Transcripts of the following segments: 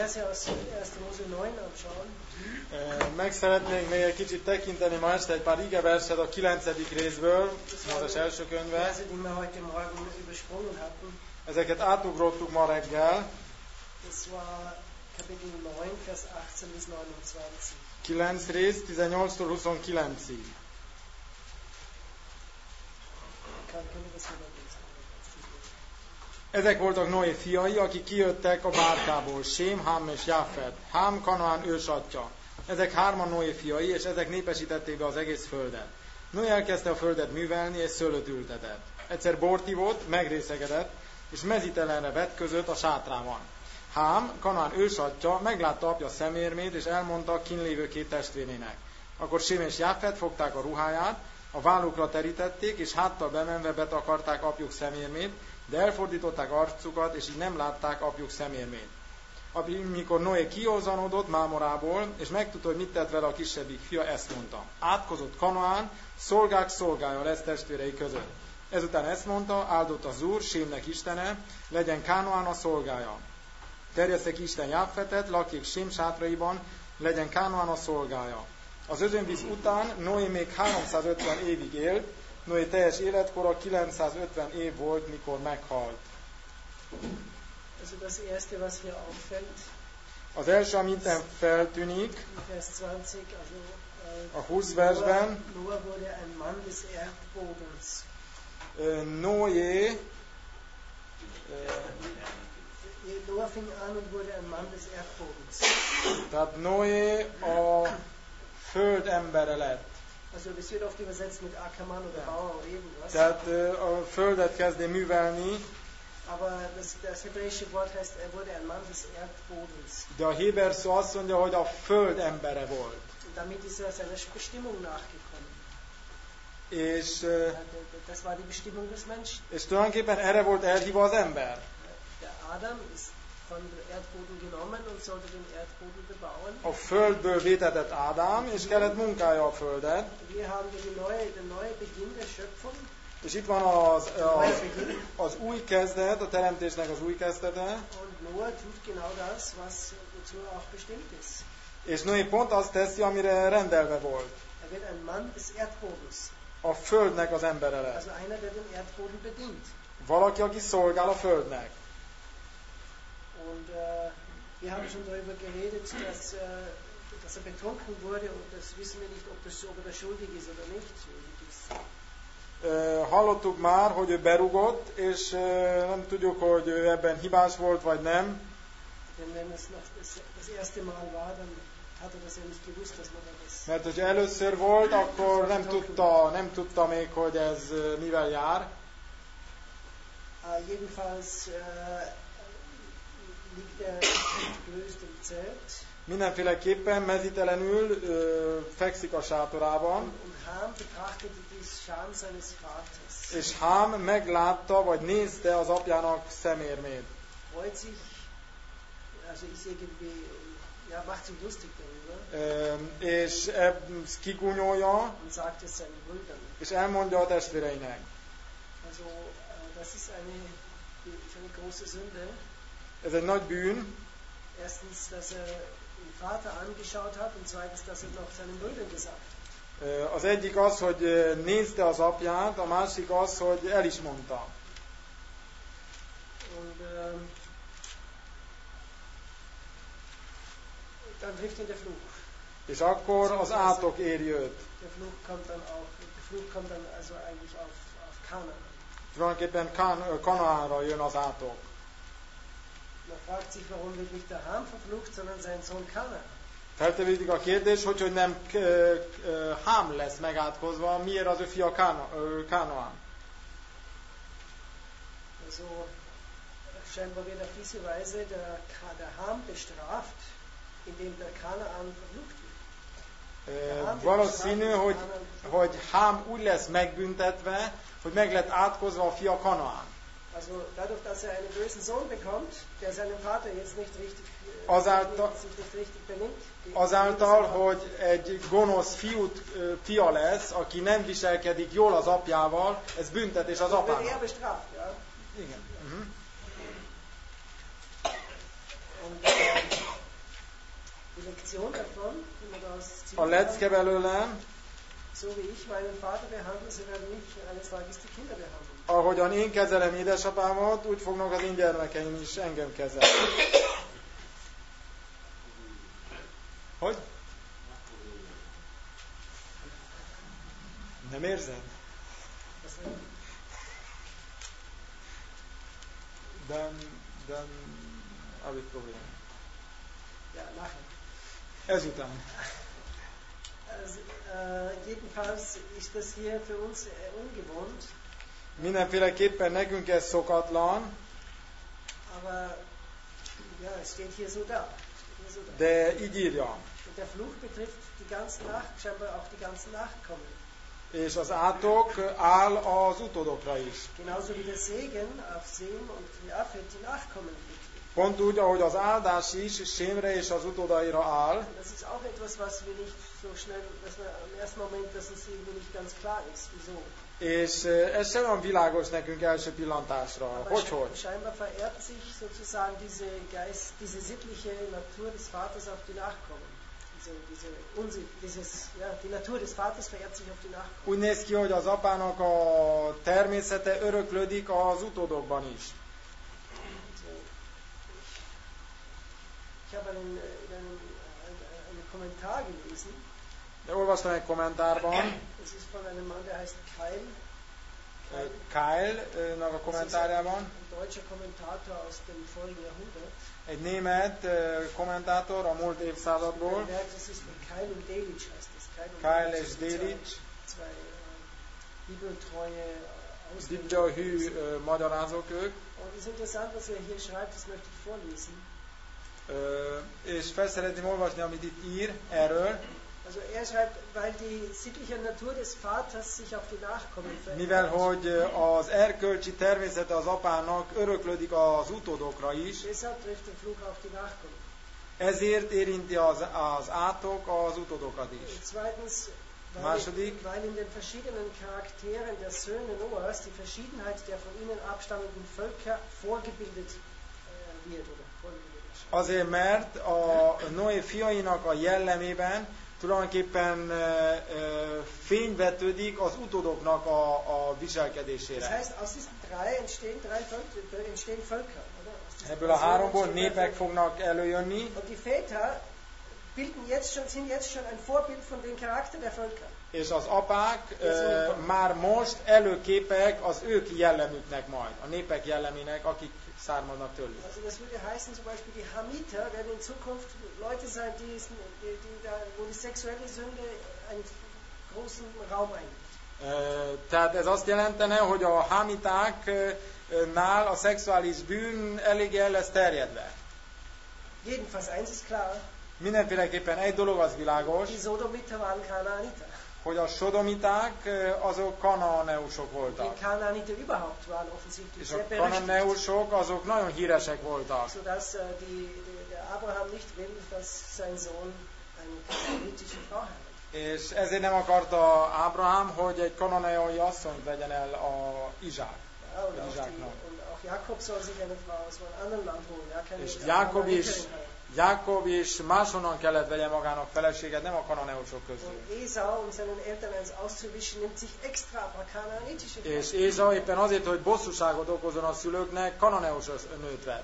Verse aus 1. Mose 9 anschauen. Meg szeretnénk még egy kicsit tekinteni ma este egy pár igeverset a 9. részből, az első könyve. Verse, die wir heute Morgen übersprungen hatten. Ezeket átugrottuk ma reggel. Das war Kapitel 9, Vers 18 bis 29. 9 rész, 18-tól 29-ig. Ezek voltak Noé fiai, akik kijöttek a bárkából, Sém, Hám és Jáfet. Hám Kanaán ősatja. Ezek hárman Noé fiai, és ezek népesítették be az egész földet. Noé elkezdte a földet művelni, és szőlőt ültetett. Egyszer bort ivott, megrészegedett, és mezítelenre vetközött a sátrában. Hám, Kanaán ősatja, meglátta apja szemérmét, és elmondta kínlévő két testvérének. Akkor Sém és Jáfet fogták a ruháját, a vállukra terítették, és háttal bemenve betakarták apjuk szemérmét, de elfordították arcukat, és így nem látták apjuk szemérmét. Amikor Noé kiózanodott mámorából, és megtudta, hogy mit tett vele a kisebbik fia, ezt mondta. Átkozott Kanaán, szolgák szolgája lesz testvérei között. Ezután ezt mondta, áldott az Úr, Sémnek istene, legyen Kanaán a szolgája. Terjeszte ki Isten Jáfetet, lakjék Sém sátraiban, legyen Kanaán a szolgája. Az özönvíz után Noé még 350 évig élt, Noé teljes életkora 950 év volt, mikor meghalt. Also das erste, was hier auffällt, az első, amit feltűnik, Vers 20, also, a 20 versben, Noah wurde ein Mann des Erdbodens. Noé Noah fing an und wurde ein Mann des Erdbodens. Tehát Noé a föld embere lett. Also das wird oft übersetzt mit Ackermann oder Bauer oder irgendwas. Tehát a földet kezdi művelni. Aber das hebräische Wort heißt, wurde ein Mann des Erdbodens. De a héber szó azt mondja, hogy a föld embere volt. Und damit ist seiner Bestimmung nachgekommen. És das war die Bestimmung des Menschen. És tulajdonképpen erre volt elhívva az ember. Der Adam ist von dem Erdboden genommen und sollte den Erdboden bebauen. A földből vétetett Ádám, és kellett munkálja a földet. Wir haben den neue Beginn der Schöpfung. És itt van az új kezdet, a teremtésnek az új kezdete. Und Noah tut genau das, wozu auch bestimmt ist. És Noé pont azt teszi, amire rendelve volt. Wird ein Mann des Erdbodens. A földnek az embere lesz. Also einer, der den Erdboden bedient. Valaki, aki szolgál a földnek. Und wir haben schon darüber geredet, dass betrunken wurde, und das wissen wir nicht, ob er schuldig ist oder nicht schuldig ist. Hallottuk már, hogy ő berugott, és nem tudjuk, hogy ő ebben hibás volt, vagy nem. Denn wenn es das erste Mal war, dann hat er das ja nicht gewusst, dass man das... Mert hogyha először volt, akkor nem tudta még, hogy ez mivel jár. Jedenfalls liegt er gelöst im Zelt. Mindenféleképpen mezítelenül fekszik a sátorában. Und Ham betrachtete die Scham seines Vaters. És Hám meglátta, vagy nézte az apjának szemérmét. Freut sich, also ist irgendwie, ja, macht sich lustig darüber. És ezt kigúnyolja, und sagt es seinen Brüdern. És elmondja a testvéreinek. Also, das ist eine große Sünde. Ez egy nagy bűn. Erstens, dass er den Vater angeschaut hat, und zweitens, dass er noch seinen Brüdern gesagt hat. Az egyik az, hogy nézte az apját, a másik az, hogy el is mondta. Und dann trifft ihn der Fluch. És akkor az átok éri őt. Der Fluch kommt dann also eigentlich auf Kanaan. Tulajdonképpen Kanaánra jön az átok. Man fragt sich, warum wird nicht der Ham verflucht, sondern sein Sohn Kanaan. Feltevődik a kérdés, hogy nem Hám lesz megátkozva, miért az ő fia Kanaán. Also, scheinbar wird auf diese Weise der Ham bestraft, indem der Kanaan verflucht wird. Valószínű, hogy Hám úgy lesz megbüntetve, hogy meg lett átkozva a fia Kanaán. Also dadurch, dass er einen bösen Sohn bekommt, der seinem Vater jetzt nicht richtig benimmt. Azáltal, hogy egy gonosz fia lesz, aki nem viselkedik jól az apjával, ez büntetés az apának. Er bestraft, ja? Igen. Und Lektion davon, die man daraus ziehen A lecke kann. belőlem, So wie ich meinen Vater behandle, so werden mich eines Tages die Kinder behandeln. ahogyan én kezelem édesapámat, úgy fognak az én gyermekeim is engem kezelni. Hogy? Nem érzed? Dan habe ich Probleme. Ja, nachher. Ezután. Also, jedenfalls ist das hier für uns ungewohnt. Mindenféleképpen nekünk ez szokatlan, Aber ja, es steht hier so da. de így írja. Und der Fluch betrifft die ganzen scheinbar auch die ganzen Nachkommen. És az átok áll az utódokra is. Genauso wie der Segen auf Sem und Japhet die Nachkommen betrifft. Pont úgy, ahogy az áldás is Sémre és az utódaira áll. Das ist auch etwas, was wir nicht so schnell, dass wir im ersten Moment, dass es irgendwie nicht ganz klar ist. Wieso? És ez sem olyan világos nekünk első pillantásra. Hogy? Scheinbar vererbt sich sozusagen diese sittliche Natur des Vaters auf die Nachkommen. Die Natur des Vaters vererbt sich auf die Nachkommen. Úgy néz ki, hogy az apának a természete öröklődik az utódokban is. Ich habe einen Kommentar gelesen. De olvastam egy kommentárban. Das ist von einem Mann, der heißt Keil. Keil-nak a kommentárjában. Ein deutscher Kommentator aus dem vorigen Jahrhundert. Egy német kommentátor a múlt évszázadból. Das ist von Keil und Delitzsch heißt das. Keil és Delitzsch. Zwei bibeltreue Bibliahű magyarázók ők. Und es ist interessant, was hier schreibt, das möchte ich vorlesen. És fel szeretném olvasni, amit itt ír erről. Also er schreibt, weil die sittliche Natur des Vaters sich auf die Nachkommen verändert. Mivel hogy az erkölcsi természete az apának öröklődik az utódokra is. Deshalb trifft der Fluch auf die Nachkommen. Ezért érinti az átok az utódokat is. Und zweitens, weil in den verschiedenen Charakteren der Söhne Noahs die Verschiedenheit der von ihnen abstammenden Völker vorgebildet wird oder vorgebildet. Azért, mert a Noé fiainak a jellemében tulajdonképpen fény vetődik az utódoknak a viselkedésére. Das heißt, aus diesen drei entstehen Völker, oder? Ebből a háromból népek fognak előjönni. Und die Väter sind jetzt schon ein Vorbild von dem Charakter der Völker. És az apák már most előképek az ők jellemüknek majd, a népek jellemének, akik származnak tőlük. Also das würde heißen, zum Beispiel die Hamiter werden in Zukunft Leute sein, wo die sexuelle Sünde einen großen Raum einnimmt. Tehát ez azt jelentene, hogy a hamitáknál a szexuális bűn elég el lesz terjedve. Jedenfalls eins ist klar. Mindenféleképpen egy dolog az világos, Die Sodomiter waren Kanaaniter. hogy a sodomiták azok kananeusok voltak. Die Kanaaniter überhaupt waren offensichtlich És sehr a berüchtigt. kananeusok azok nagyon híresek voltak. Sodass der Abraham nicht will, dass sein Sohn eine kanaanitische Frau heiratet. És ezért nem akarta Ábrahám, hogy egy kananeai asszonyt vegyen el a Izsák. Ja, und auch Jakob soll sich eine Frau aus einem anderen Land holen. Ja, keine és Jákob is máshonnan kellett vegye magának feleséget, nem a kananeusok közül. És Ézau éppen azért, hogy bosszúságot okozon a szülőknek, kananeus nőt vett.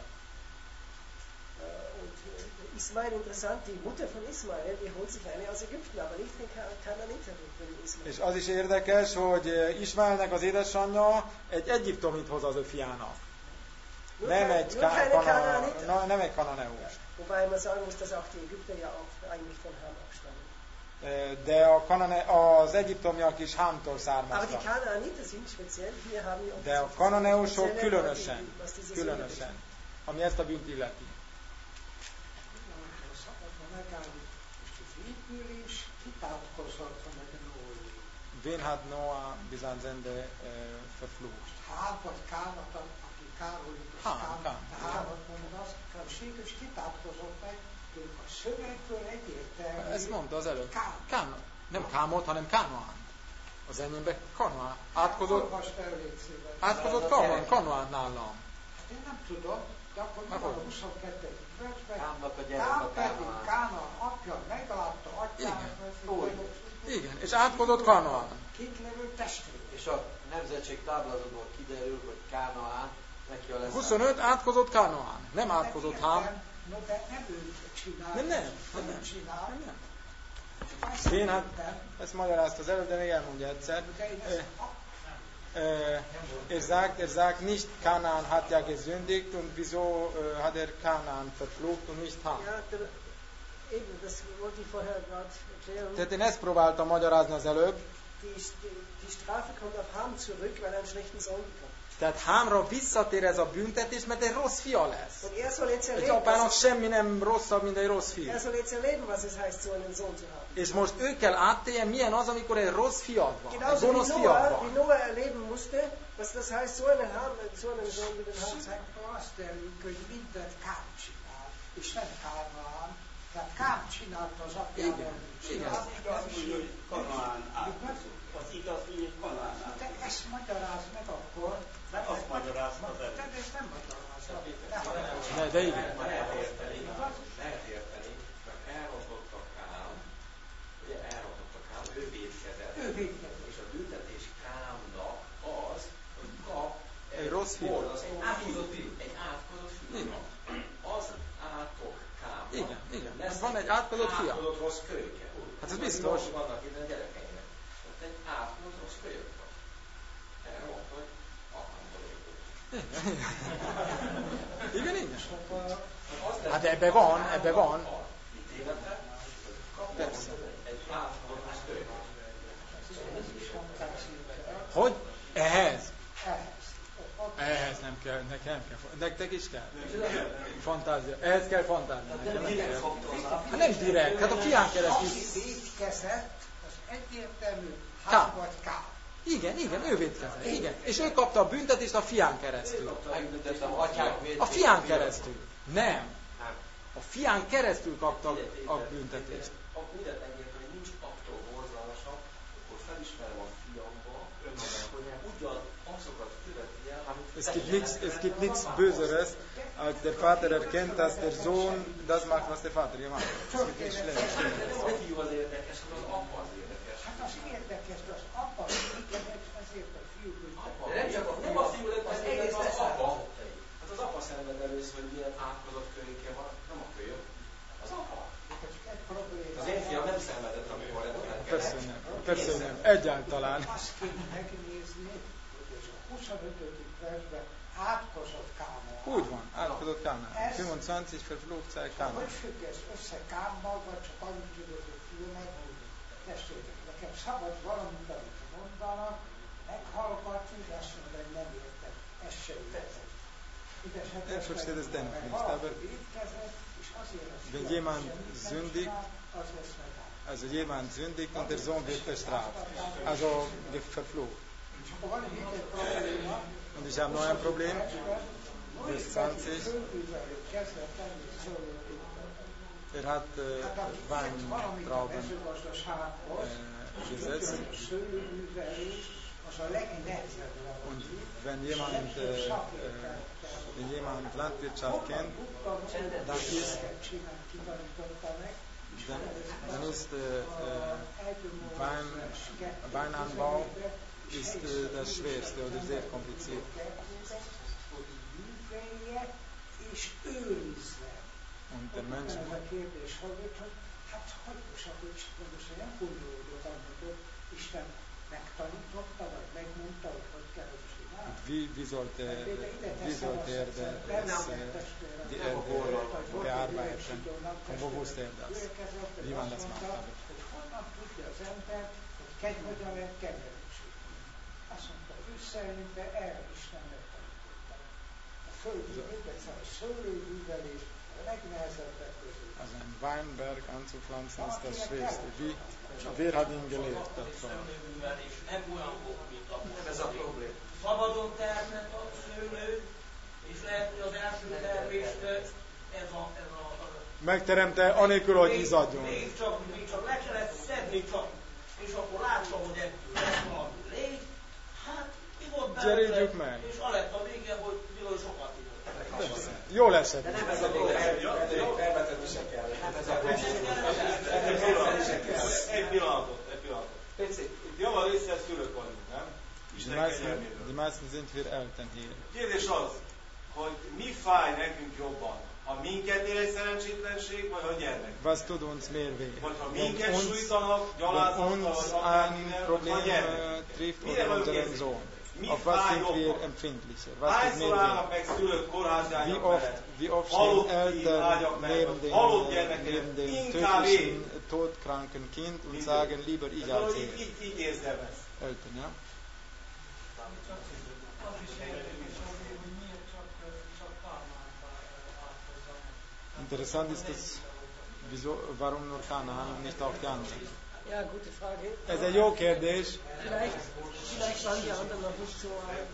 Ismael interessant, die Mutter von Ismael, die holt sich eine aus Ägypten, aber nicht eine Kanaaniterin Ismael. És az is érdekes, hogy Ismaelnek az édesanyja egy egyiptomit hoz az ő fiának. Nem egy kananeus. Wobei man sagen muss, dass auch die Ägypter ja auch eigentlich von Ham abstammen. De az egyiptomiak is Hámtól származtak. Aber die Kanaaniter sind speziell, hier haben wir de a kananeusok különösen, ami ezt a bűnt illeti. Wen hat Noah bis ans Ende verflucht? Ezt mondta az előbb. Nem Kámot, hanem Kánoánt. Az enyémben Kanoá. Átkozott Kanoánt nálam. Én nem tudom, de akkor a 22. versben Kám pedig Kánoán apja és átkozott Kanaán. Kik levő testvérek. És a nemzetség táblázatból kiderül, hogy Kánaán neki a lesz. 25 átkozott Kanaán, nem átkozott Hám. No, de nem ő csinál. Nem. Csinál. Én hát ezt magyarázta az előbb, de még elmondja egyszer. Er sagt nicht, Kanaan hat ja gesündigt und wieso hat er Kanaan verflucht und nicht Ham? Ja, eben, das wollte ich vorher gerade erklären. Tehát én ezt próbáltam magyarázni az előbb. Die Strafe kommt auf Ham zurück, weil er einen schlechten Sohn bekommt. Tehát Hámra visszatér ez a büntetés, mert egy rossz fia lesz. Und er soll jetzt Egy erleben, apának semmi nem rosszabb, mint egy rossz fiú. er soll jetzt erleben, was es heißt, so einen Sohn zu haben. És most ő kell áttérjen, milyen az, amikor egy rossz fiad van, egy Genauso gonosz wie fiad van. Noah erleben musste, was das heißt, so einen Sohn mit dem Haben zu haben. Azt elünk, hogy mindent Kám csinál, és nem Kánaán. Tehát Kám csinálta az apjával. Igen. Az igaz, hogy Kanaán átkozott. Az igaz, hogy Kanaán átkozott. De ezt magyarázd meg akkor. Azt magyarázta az előbb. De ezt nem magyarázta. De igen. Lehet érteni, mert elrontotta Kám, ugye elrontotta Kám, ő vétkezett. És a büntetés Kámnak az, hogy kap Egy rossz fiú. egy átkozott fiú. Igen. Az átok Kámnak. Igen. Van egy átkozott fia. Átkozott rossz kölyke. Hát ez biztos. Vannak itt a gyerekeinek. Tehát egy átkozott rossz kölyök van. Erre mondta, hogy apámból épült. Igen. Hát ebbe van. Ítélete, Persze. egy átkozott rossz kölyök. Hogy? Ehhez nem kell, nekem kell. Nektek is kell? Fantázia. Ehhez kell fantázia. Hát nem direkt, hát a fián keresztül. Aki vétkezett, az egyértelmű Kám. Hám vagy Kám. Igen, ő vétkezett. Igen. És ő kapta a büntetést a fián keresztül. Megbüntettem atyák védését. A fián keresztül. Nem. A fián keresztül kapta a büntetést. Ha mindent engedtem, hogy nincs attól borzalmasabb, akkor felismerem a fiamba, hogy ugyanazokat követi el, amit Es gibt nichts Böseres, als der Vater erkennt, dass der Sohn das macht, was der Vater gemacht hat. Das ist nicht schlimm. a fiú az érdekes, az apa az érdekes. Hát az érdekes, de az apa vétkezett, ezért a fiú büntetett. De nem a fiú lett, az egész az apa. Hát az apa szenved először, hogy milyen átkozott kölyke van, nem a kölyök. Az apa. Az én fiam nem szenvedett, amikor lett. Persze nem. Egyáltalán. Azt kéne megnézni, hogy a 25. versben átkozott Kánaán. Úgy van, átkozott Kánán. 25 verflucht sei Kánán. Hogy függ ez össze Kámmal, vagy csak annyit tudod, hogy fiú megmondani? Testvérek, nekem szabad valamit, amit mondanak, meghallgatni, és azt mondani, hogy nem értem. Ez se értem. Er versteht es dennoch nicht, aber wenn jemand sündigt, also jemand sündigt und der Sohn wird bestraft, also verflucht. Und ich habe noch ein Problem, Vers 20, hat Weintrauben gesetzt. Und wenn jemand Landwirtschaft kennt, dann ist Weinanbau ist das Schwerste oder sehr kompliziert. Und der Mensch wie sollte er die Erde bearbeiten? Und wo wusste er das? Wie man das macht? Also ein Weinberg anzupflanzen ist das Schwerste. Wer hat ihn gelehrt davon? Ez a probléma. Szabadon termett a szőlő, és lehet, hogy az első termést ez a megteremte anélkül, hogy izadjon. még csak le kellett szedni csak, és akkor láttam, hogy ebből lesz valami légy, hát ivott belőle, és a lett a vége, hogy bizony sokat ivott. Persze. Jól esett. De nem ez a probléma, permetedni se kell. Hát ez a probléma. Egy pillanatot. meisten sind wir Eltern hier. Kérdés az, hogy mi fáj nekünk jobban? Ha minket ér egy szerencsétlenség, vagy ha a gyermek? Was tut uns mehr weh? Vagy ha minket sújtanak, Wenn gyalázattal, uns vagy ein akármivel, vagy Problem a gyermek? trifft Mire oder vagyunk unseren érzékenyek? Sohn. Mi Auf was fáj sind wir jobban? empfindlicher? Was tut Hányszor mehr állnak weh? meg szülők kórházsányok Wie oft stehen halott Eltern ágyak mellett, neben halott dem gyermekek, tödlichen, én. todkranken Kind und sagen lieber ich als er. Így érzem ezt. Eltern, ja? Interessant ist das, warum nur Kanaan und nicht auch die anderen. Ja, gute Frage. Ez egy jó kérdés. Vielleicht waren die anderen noch nicht so alt.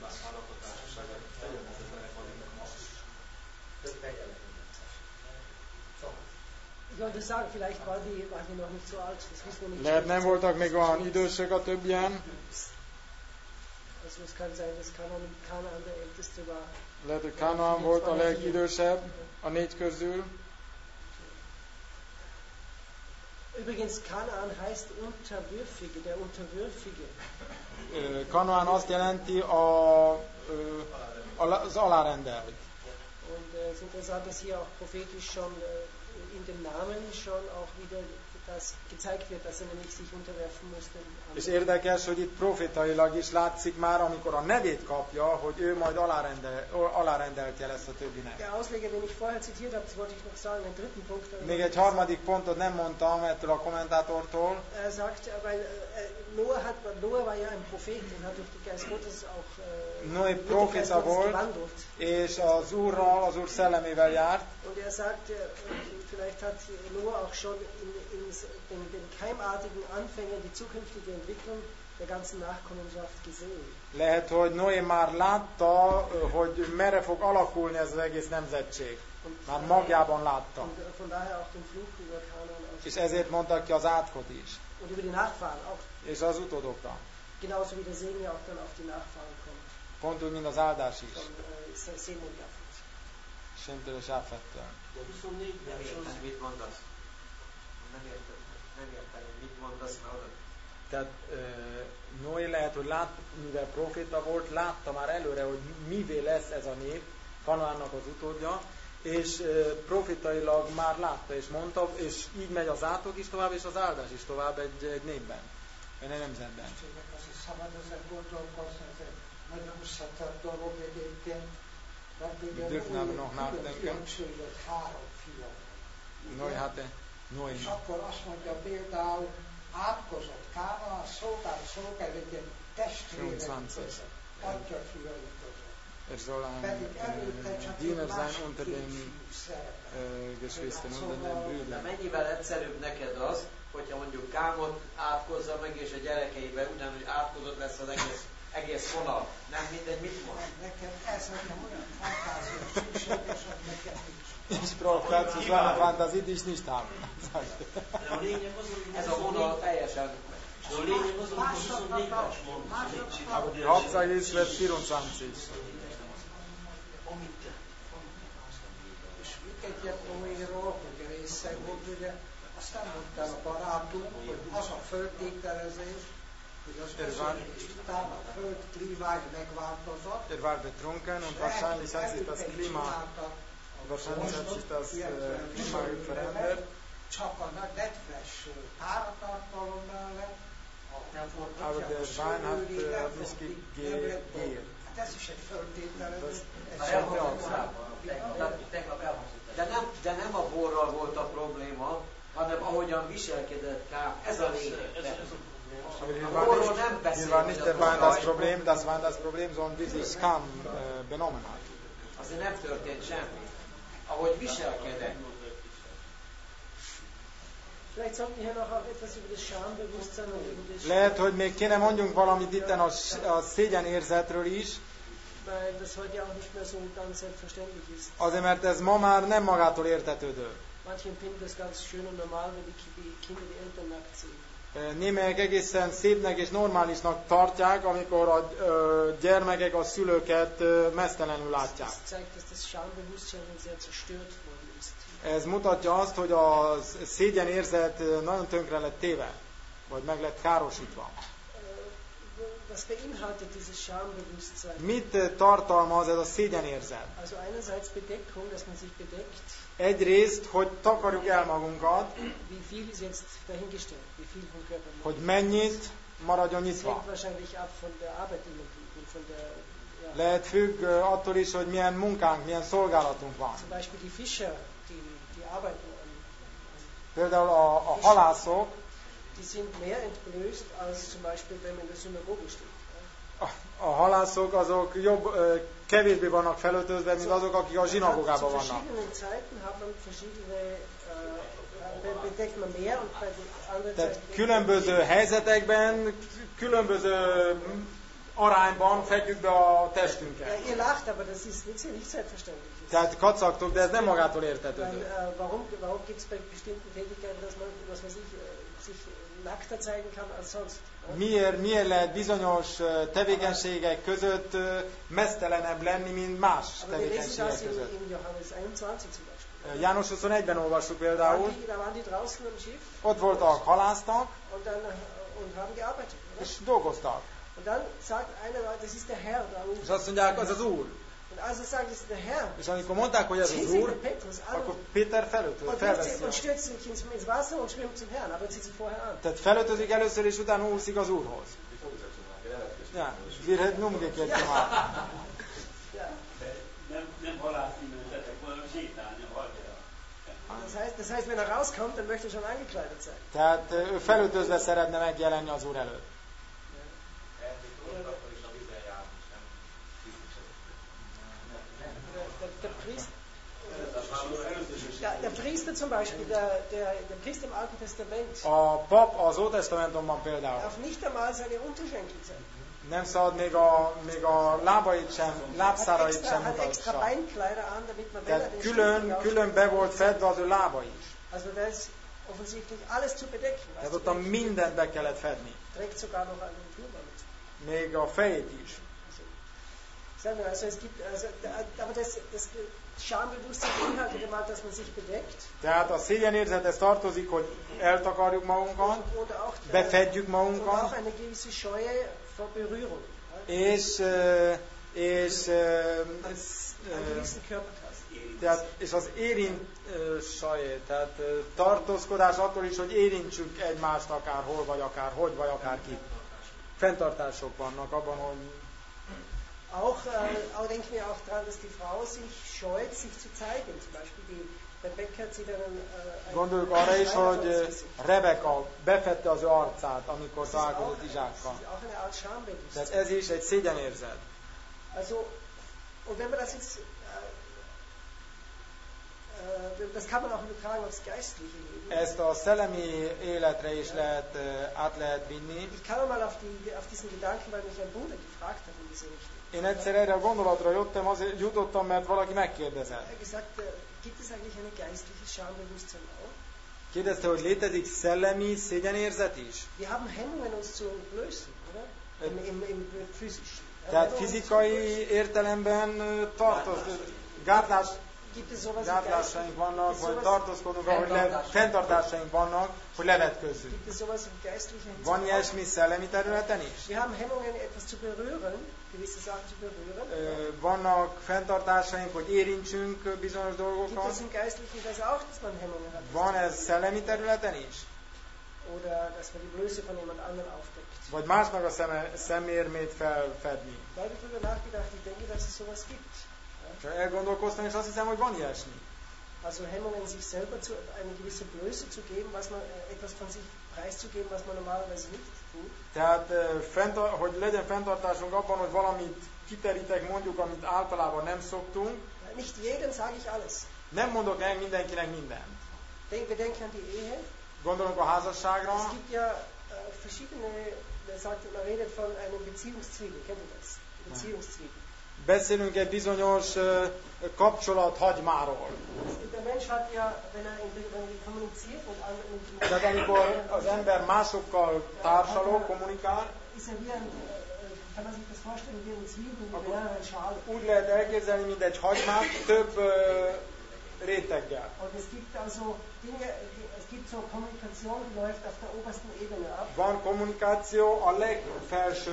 Ich wollte sagen, vielleicht waren die noch nicht so alt, das wissen wir nicht. Lehet nem voltak még olyan idősek a többien. Also es kann sein, dass Kanaan der Älteste war. Lehet, hogy Kanaan volt a legidősebb a 4 közül. Übrigens, Kanaan heißt Unterwürfige, der Unterwürfige. Kanaan azt jelenti az alárendelt. Und es ist interessant, dass hier auch prophetisch schon in dem Namen schon auch wieder das gezeigt wird, dass er nämlich sich unterwerfen musste. És érdekes, hogy itt profétailag is látszik már, amikor a nevét kapja, hogy ő majd alárendeltje lesz a többinek. Der Ausleger, den ich vorher zitiert habe, das wollte ich noch sagen, den dritten Punkt. Még egy harmadik pontot nem mondtam ettől a kommentátortól. Er sagt, weil Noah war ja ein Prophet und hat durch die Geist Gottes auch Noé proféta volt, és az Úrral, az Úr szellemével járt. Und er sagt, vielleicht hat Noah auch schon in den keimartigen Anfängen die zukünftige Entwicklung der ganzen Nachkommenschaft gesehen. Lehet, hogy Noé már látta, hogy merre fog alakulni ez az egész nemzetség. Már magjában látta. Von daher auch den Fluch über Kanaan. És ezért mondta ki az átkot is. Und über die Nachfahren auch. És az utódokra. Genauso wie der Segen ja auch dann auf die Nachfahren kommt. Pont úgy, mint az áldás is. Von Sem und Jafet. Semtől és Jafettől. De 24-ben is az, mit mondasz? Nem értem, hogy mit mondasz, mert oda. Tehát Noé lehet, hogy mivel proféta volt, látta már előre, hogy mivé lesz ez a nép, Kanaánnak az utódja, és profétailag már látta és mondta, és így megy az átok is tovább, és az áldás is tovább egy népben, egy nemzetben. Azért szabad ezen gondolkozni, ez egy nagyon összetett dolog egyébként. Különbözőt 3 fia. Noé. És akkor azt mondja például, átkozott Kánaán, szolgált egy ilyen testvérek között, atya fiai között. Soll ein Diener sein unter den Geschwistern, unter den Brüdern. Mennyivel egyszerűbb neked az, hogyha mondjuk Kámot átkozza meg, és a gyerekeiben ugyanúgy átkozott lesz az egész vonal. Nem mindegy, mit mond? Nekem olyan fantáziós szükséges, hogy nekem nincs. Ich brauche dazu so eine Fantasie, die ich nicht habe. Ez a vonal teljesen. Aber die Hauptsache ist, wird 24. És mit egyet Noéról, hogy részeg volt, ugye, azt nem mondta a barátunk, hogy az a földtételezés, hogy az és utána a föld klímája megváltozott. War betrunken und wahrscheinlich hat sich das Klima verändert. Csak a nedves páratartalom mellett, aber der Wein hat nicht gegeben. Hát ez is egy földtételezés. De nem a borral volt a probléma, hanem ahogyan viselkedett Kám. Ez a lényeg. Hier war nicht der Wein das Problem, das war das Problem, sondern wie sich Kam benommen hat. Azért nem történt semmi. Ahogy viselkedett. Vielleicht sollten wir hier noch etwas über das Schambewusstsein und über das Lehet, hogy még kéne mondjunk valamit itten a szégyenérzetről is. Weil das heute ja auch nicht mehr so ganz selbstverständlich ist. Azért, mert ez ma már nem magától értetődő. Manche empfinden das ganz schön und normal, wenn die Kinder die Eltern nackt sehen. Némelyek egészen szépnek és normálisnak tartják, amikor a gyermekek a szülőket meztelenül látják. Das zeigt, dass das Schambewusstsein sehr zerstört worden ist. Ez mutatja azt, hogy a szégyenérzet nagyon tönkre lett téve, vagy meg lett károsítva. Was beinhaltet dieses Schambewusstsein? Mit tartalmaz ez a szégyenérzet? Also einerseits Bedeckung, dass man sich bedeckt. Egyrészt, hogy takarjuk el magunkat, Wie viel ist jetzt dahingestellt? Wie viel vom Körper? hogy mennyit maradjon Das nyitva. hängt wahrscheinlich ab von der Arbeit, die man tut und von der. Ja. Lehet függ attól is, hogy milyen munkánk, milyen szolgálatunk van. Zum Beispiel die Fischer, die arbeiten an. Például a halászok, Die sind mehr entblößt als zum Beispiel, wenn man in der Synagoge steht. a halászok azok kevésbé vannak felöltözve, mint azok, akik a zsinagógában Zu vannak. verschiedenen Zeiten hat man verschiedene, bedeckt man mehr und bei den anderen Tehát Zeiten különböző helyzetekben, különböző arányban fedjük be a Ja, testünket. ihr lacht, aber das ist nicht selbstverständlich. Tehát kacagtok, de ez nem magától Weil, értetődő. warum gibt es bei bestimmten Tätigkeiten, dass man sich nackter zeigen kann als sonst? Miért lehet bizonyos tevékenységek között mesztelenebb lenni, mint más Aber wir lesen das tevékenységek között? in Johannes 21 zum Beispiel. János 21-ben olvassuk például, Da waren die draußen am Schiff ott voltak, halásztak, und haben gearbeitet. Oder? és dolgoztak. Und dann sagt einer, das ist der Herr. És azt mondják, az az Úr. Und als er sagt, das ist der Herr, És amikor mondták, hogy ez zieht az sich Úr, der Petrus an akkor Péter felveszi. und stürzt sich ins Wasser und schwimmt zum Herrn, aber zieht sich vorher an. Tehát felöltözik először, és utána úszik az Úrhoz. Ja, wir hätten umgekehrt gemacht. Ja. Nem halászni mentetek, hanem sétálni a haljára. Das heißt, wenn er rauskommt, dann möchte er schon angekleidet sein. Tehát ő felöltözve szeretne megjelenni az Úr előtt. Der Priester zum Beispiel, der Priester im Alten Testament, A pap az Ótestamentumban például darf nicht einmal seine Unterschenkel zeigen. nem szabad még a lábait sem, lábszárait sem Hat extra mutassa. Beinkleider an, damit man, wenn er Tehát den külön be volt fedve az ő lába is. Also da ist offensichtlich alles zu bedecken. was Tehát zu ott a bedecken. mindent be kellett fedni. Trägt sogar noch einen Turban mit. Még a fejét is. Also es gibt, aber das Schambewusstsein beinhaltet einmal, dass man sich bedeckt. Tehát a szégyenérzethez tartozik, hogy eltakarjuk magunkat, Oder auch, befedjük und auch magunkat, eine gewisse Scheue vor Berührung. és Einen gewissen Körpertast. tehát, és az tehát tartózkodás attól is, hogy érintsük egymást akár hol, vagy akár hogy, vagy akár ki. Fenntartások vannak abban, hogy Auch denken wir auch daran, dass die Frau sich scheut, sich zu zeigen. Zum Beispiel die Rebecca zieht einen gondoljuk arra is, hogy Rebeka befette az ő arcát, amikor találkozott Izsákkal. Das ist auch eine Art Schambewusstsein. Tehát ez is egy szégyenérzet. Also, und wenn man das jetzt, das kann man auch übertragen aufs geistliche Leben. Ezt a szellemi életre is át lehet vinni. Ich kam mal auf diesen Gedanken, weil mich ein Bruder gefragt hat in diese Richtung. Én egyszer erre a gondolatra jutottam, mert valaki megkérdezett. Er hat gesagt, gibt es eigentlich eine geistliche Schambewusstsein auch? Kérdezte, hogy létezik szellemi szégyenérzet is? Wir haben Hemmungen, uns zu entblößen, oder? Im physisch. Tehát fizikai értelemben gárdlásaink vannak, vagy tartózkodunk, fenntartásaink vannak, hogy levetkőzzünk. Gibt es sowas im geistlichen Van ilyesmi szellemi területen is? Wir haben Hemmungen, etwas zu berühren, gewisse Sachen zu berühren. Vannak fenntartásaink, hogy érintsünk bizonyos Gibt dolgokat? es im Geistlichen das auch, dass man Hemmungen hat? Van ez szellemi területen is? Oder dass man die Blöße von jemand anderem aufdeckt? Vagy másnak a szemérmét felfedni? Da habe ich darüber nachgedacht, ich denke, dass es sowas gibt. Csak elgondolkoztam, és azt hiszem, hogy van ilyesmi. Also Hemmungen, sich selber eine gewisse Blöße zu geben, etwas von sich preiszugeben, was man normalerweise nicht tut. Tehát, hogy legyen fenntartásunk abban, hogy valamit kiterítek, mondjuk, amit általában nem szoktunk. Nicht jedem sage ich alles. Nem mondok el mindenkinek mindent. Wir denken an die Ehe. Gondolunk a házasságra. Es gibt ja verschiedene, man redet von einem Beziehungszwiebel, kennt ihr das? Beziehungszwiebel. Beszélünk egy bizonyos kapcsolat hagymáról. Der Mensch hat ja, wenn er kommuniziert mit anderen, tehát amikor az ember másokkal társalog, kommunikál, ist er wie ein, kann man sich das vorstellen, wie ein Zwiebel mit mehreren Schalen. Úgy lehet elképzelni, mint egy hagymát több réteggel. Und es gibt also Dinge, es gibt so Kommunikation, die läuft auf der obersten Ebene ab. Van kommunikáció a legfelsőbb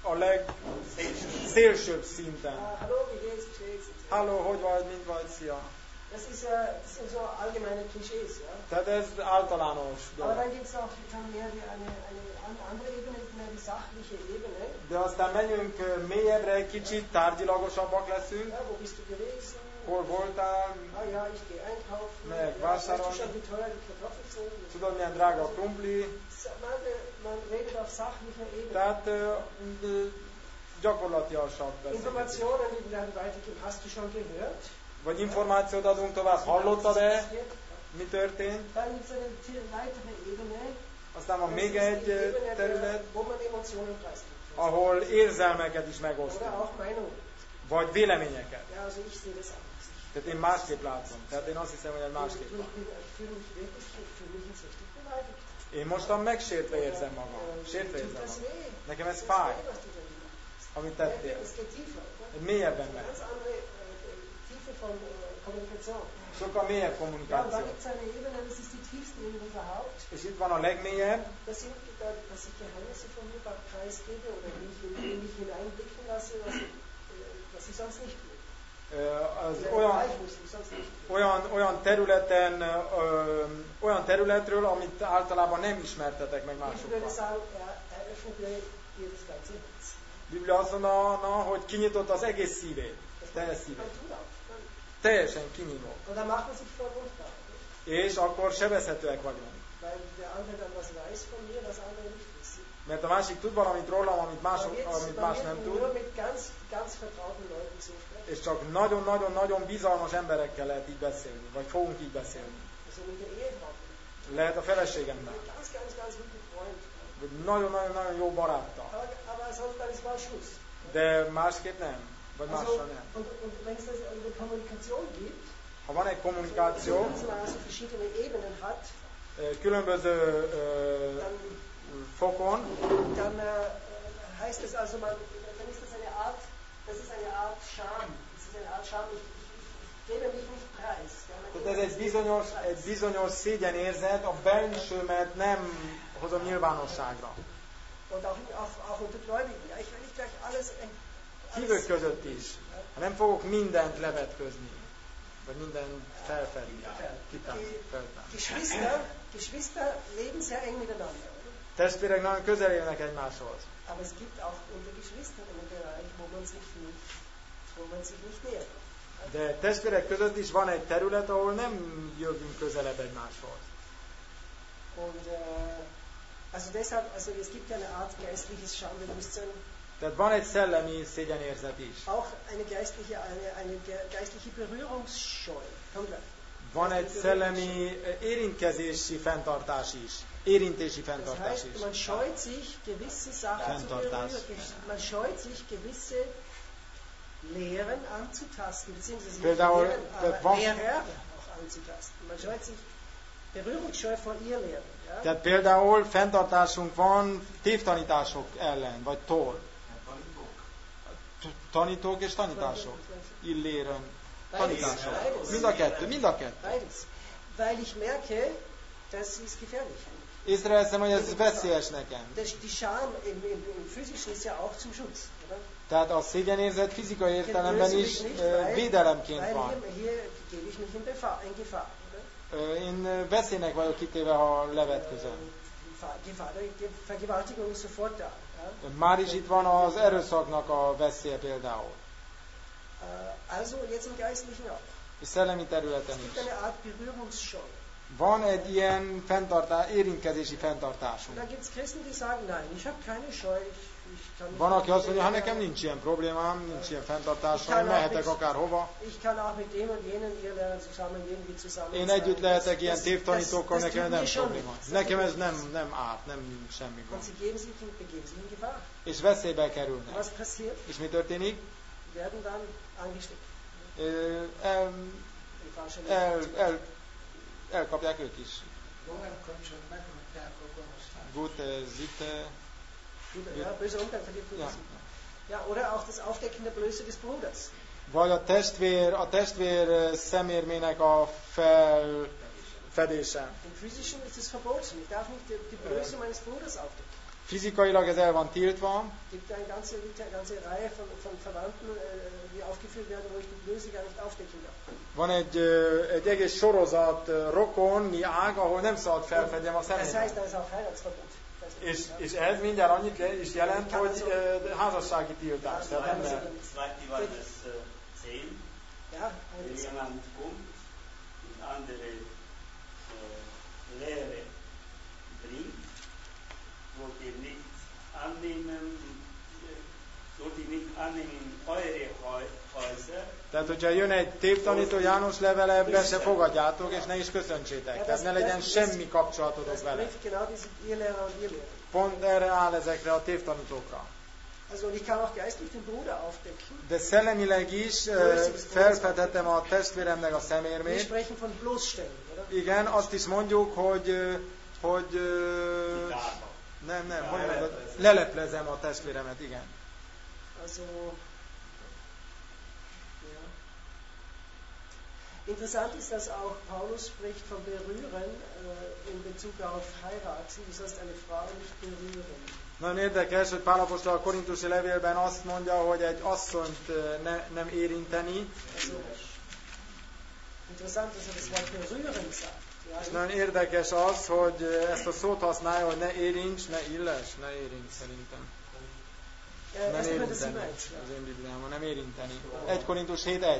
a legszélsőbb szinten. Hallo, wie geht's? Halló, hogy vagy, mint vagy, szia. Das sind so allgemeine Klischees, ja. Tehát ez általános Aber dolog. dann gibt es auch dann mehr eine andere Ebene, mehr die sachliche Ebene. De aztán menjünk mélyebbre egy kicsit, tárgyilagosabbak leszünk. Ja, wo bist du gewesen? Hol voltál? Ah ja, ich gehe einkaufen. Meg Ja, weißt vásárolni. du schon, wie teuer die Kartoffeln sind? Tudod, milyen drága a krumpli. Man redet auf sachlicher Ebene. Tehát gyakorlatiasak beszélünk. Informationen, die werden weitergegeben. Hast du schon gehört? Vagy információt adunk tovább, hallottad-e? Mi történt? Dann gibt es eine weitere Ebene. Aztán van Das még ist die egy Ebene, terület, wo man Emotionen preisgibt. ahol érzelmeket is Oder megosztunk. auch Meinungen. Vagy véleményeket. Ja, also ich sehe das anders. Tehát én másképp látom. Tehát én azt hiszem, hogy ez Ich másképp van. fühle mich wirklich, ich fühle mich jetzt richtig beleidigt. Én mostan megsértve érzem magam. Sértve érzem Das magam. weh. Nekem ez Das fáj, weh, was du da gemacht hast. amit tettél. Es geht tiefer. Oder? Mélyebben Eine megy. ganz andere Tiefe von Kommunikation. Sokkal mélyebb Ja, und kommunikáció. dann gibt es eine Ebene, das ist die tiefste Ebene überhaupt. És itt van a legmélyebb, Das sind, dass ich Geheimnisse von mir preisgebe oder mich hineinblicken lasse, was ich sonst nicht tue. az Oder was ich sonst nicht tue. olyan területről, amit általában nem ismertetek meg Ich würde másokkal. sagen, eröffnete ihr das ganze Herz. Biblia azt mondaná, hogy kinyitott az egész szívét, teljes Man szívét. tut auch. Teljesen kinyitott. Und dann macht man sich verwundbar. És akkor sebezhetőek vagyunk. Weil der andere dann was weiß von mir, was andere nicht wissen. Mert a másik tud valamit rólam, amit más Man nem wird nur tud, mit ganz vertrauten Leuten so sprechen. és csak nagyon-nagyon-nagyon bizalmas emberekkel lehet így beszélni, vagy fogunk így beszélni. Also mit der Ehefrau. Lehet a feleségemmel, Ganz guten Freund. vagy nagyon-nagyon-nagyon jó baráttal. Aber sonst dann ist mal Schluss. De másképp nem, vagy Also, mással nem. und wenn es eine Kommunikation gibt, Ha van egy kommunikáció, also verschiedene Ebenen hat, különböző dann, fokon, dann heißt es also, dann ist das eine Art Scham. Das ist eine Art Scham. Ich gebe mich nicht preis. tehát ez egy bizonyos szégyenérzet, a bensőmet nem hozom nyilvánosságra. Und auch unter Gläubigen. Ja, ich will nicht gleich alles Hívők között is. Ha nem fogok mindent levetközni, vagy mindent felfedni, kitárni, feltárni. Geschwister leben sehr eng miteinander. Testvérek nagyon közel élnek egymáshoz. Aber es gibt auch unter Geschwistern einen Bereich, wo man sich nicht nähert. De testvérek között is van egy terület, ahol nem jövünk közelebb egymáshoz. Und also deshalb, es gibt ja eine Art geistliches Schambewusstsein. Tehát van egy szellemi szégyenérzet is. Auch eine geistliche Berührungsscheu. Kommt gleich. Van egy szellemi érintkezési fenntartás is. Érintési Das fenntartás heißt, is. man scheut sich, gewisse Sachen zu berühren. Man scheut sich, gewisse Lehren anzutasten, beziehungsweise Például, Lehrer auch anzutasten. Man scheut sich Berührungsscheu vor ihr Lehren. Ja? Tehát például fenntartásunk van tévtanítások ellen, vagy tól. Tanítók és tanítások. Illéren. Tanítások. Mind a kettő. Beides. Weil ich merke, das ist gefährlich. Észreveszem, hogy ez veszélyes nekem. Die Scham im Physischen ist ja auch zum Schutz, oder? Tehát a szégyenérzet fizikai értelemben is védelemként van. Hier gebe ich mich in Gefahr, oder? Én veszélynek vagyok kitéve, ha levetközöm. Vergewaltigung ist sofort da. Ja? Már is itt van az erőszaknak a veszélye például. Also jetzt im Geistlichen auch. És szellemi területen Es is. gibt eine Art Berührungsscheu. Van egy ilyen érintkezési fenntartásunk. Da gibt es Christen, die sagen, nein, ich habe keine Scheu. Van, aki azt mondja, hát nekem nincs ilyen problémám, nincs ilyen fenntartásom, én mehetek akárhova. Ich kann auch mit dem und jenen Irrlehrern zusammen irgendwie zusammen Én sein. együtt lehetek ilyen tévtanítókkal, nekem ez nem tut mir schon probléma. nichts. Nekem ez nem árt, nem semmi Und gond. sie begeben sich in Gefahr. És veszélybe kerülnek. Was passiert? És mi történik? Werden dann angesteckt. Elkapják ők is. Olyan kapcsolat megmondják a gonosztát. Gute, Sitte. Ja, böser Umgang verliert Ja. Ja, oder auch das Aufdecken der Blöße des Bruders. Vagy a testvér szemérmének a felfedése. Im Physischen ist es verboten. Ich darf nicht die Blöße meines Bruders aufdecken. Fizikailag ez el van tiltva. Gibt eine ganze Reihe von Verwandten, die aufgeführt werden, wo ich die Blöße gar nicht aufdecken darf. Van egy egész sorozat rokoni ág, ahol nem szabad felfedjem a személyet. Das heißt, da ist auch Heiratsverbot. És ez mindjárt annyit is jelent, hogy házassági tiltás. Tehát ember. Ja, wenn jemand kommt und andere Lehre bringt, sollt ihr nicht annehmen eure Häuser. Tehát, hogyha jön egy tévtanító János levele, be se fogadjátok, és ne is köszöntsétek. Tehát ne legyen semmi kapcsolatotok vele. Pont erre áll ezekre a tévtanítókra. De szellemileg is felfedhetem a testvéremnek a szemérmét. Igen, azt is mondjuk, hogy nem, hogy mondod, leleplezem a testvéremet, igen. Interessant ist, dass auch Paulus spricht von berühren in Bezug auf heiraten, das heißt eine Frau nicht berühren. Nagyon érdekes, hogy Pál apostol a korintusi levélben azt mondja, hogy egy asszonyt nem érinteni. Interessant, dass das Wort berühren sagt. És nagyon érdekes az, hogy ezt a szót használja, hogy ne érints, ne illes, ne érints szerintem. Nem érinteni. Az én Bibliámon, nem érinteni. 1 Korintus 7:1.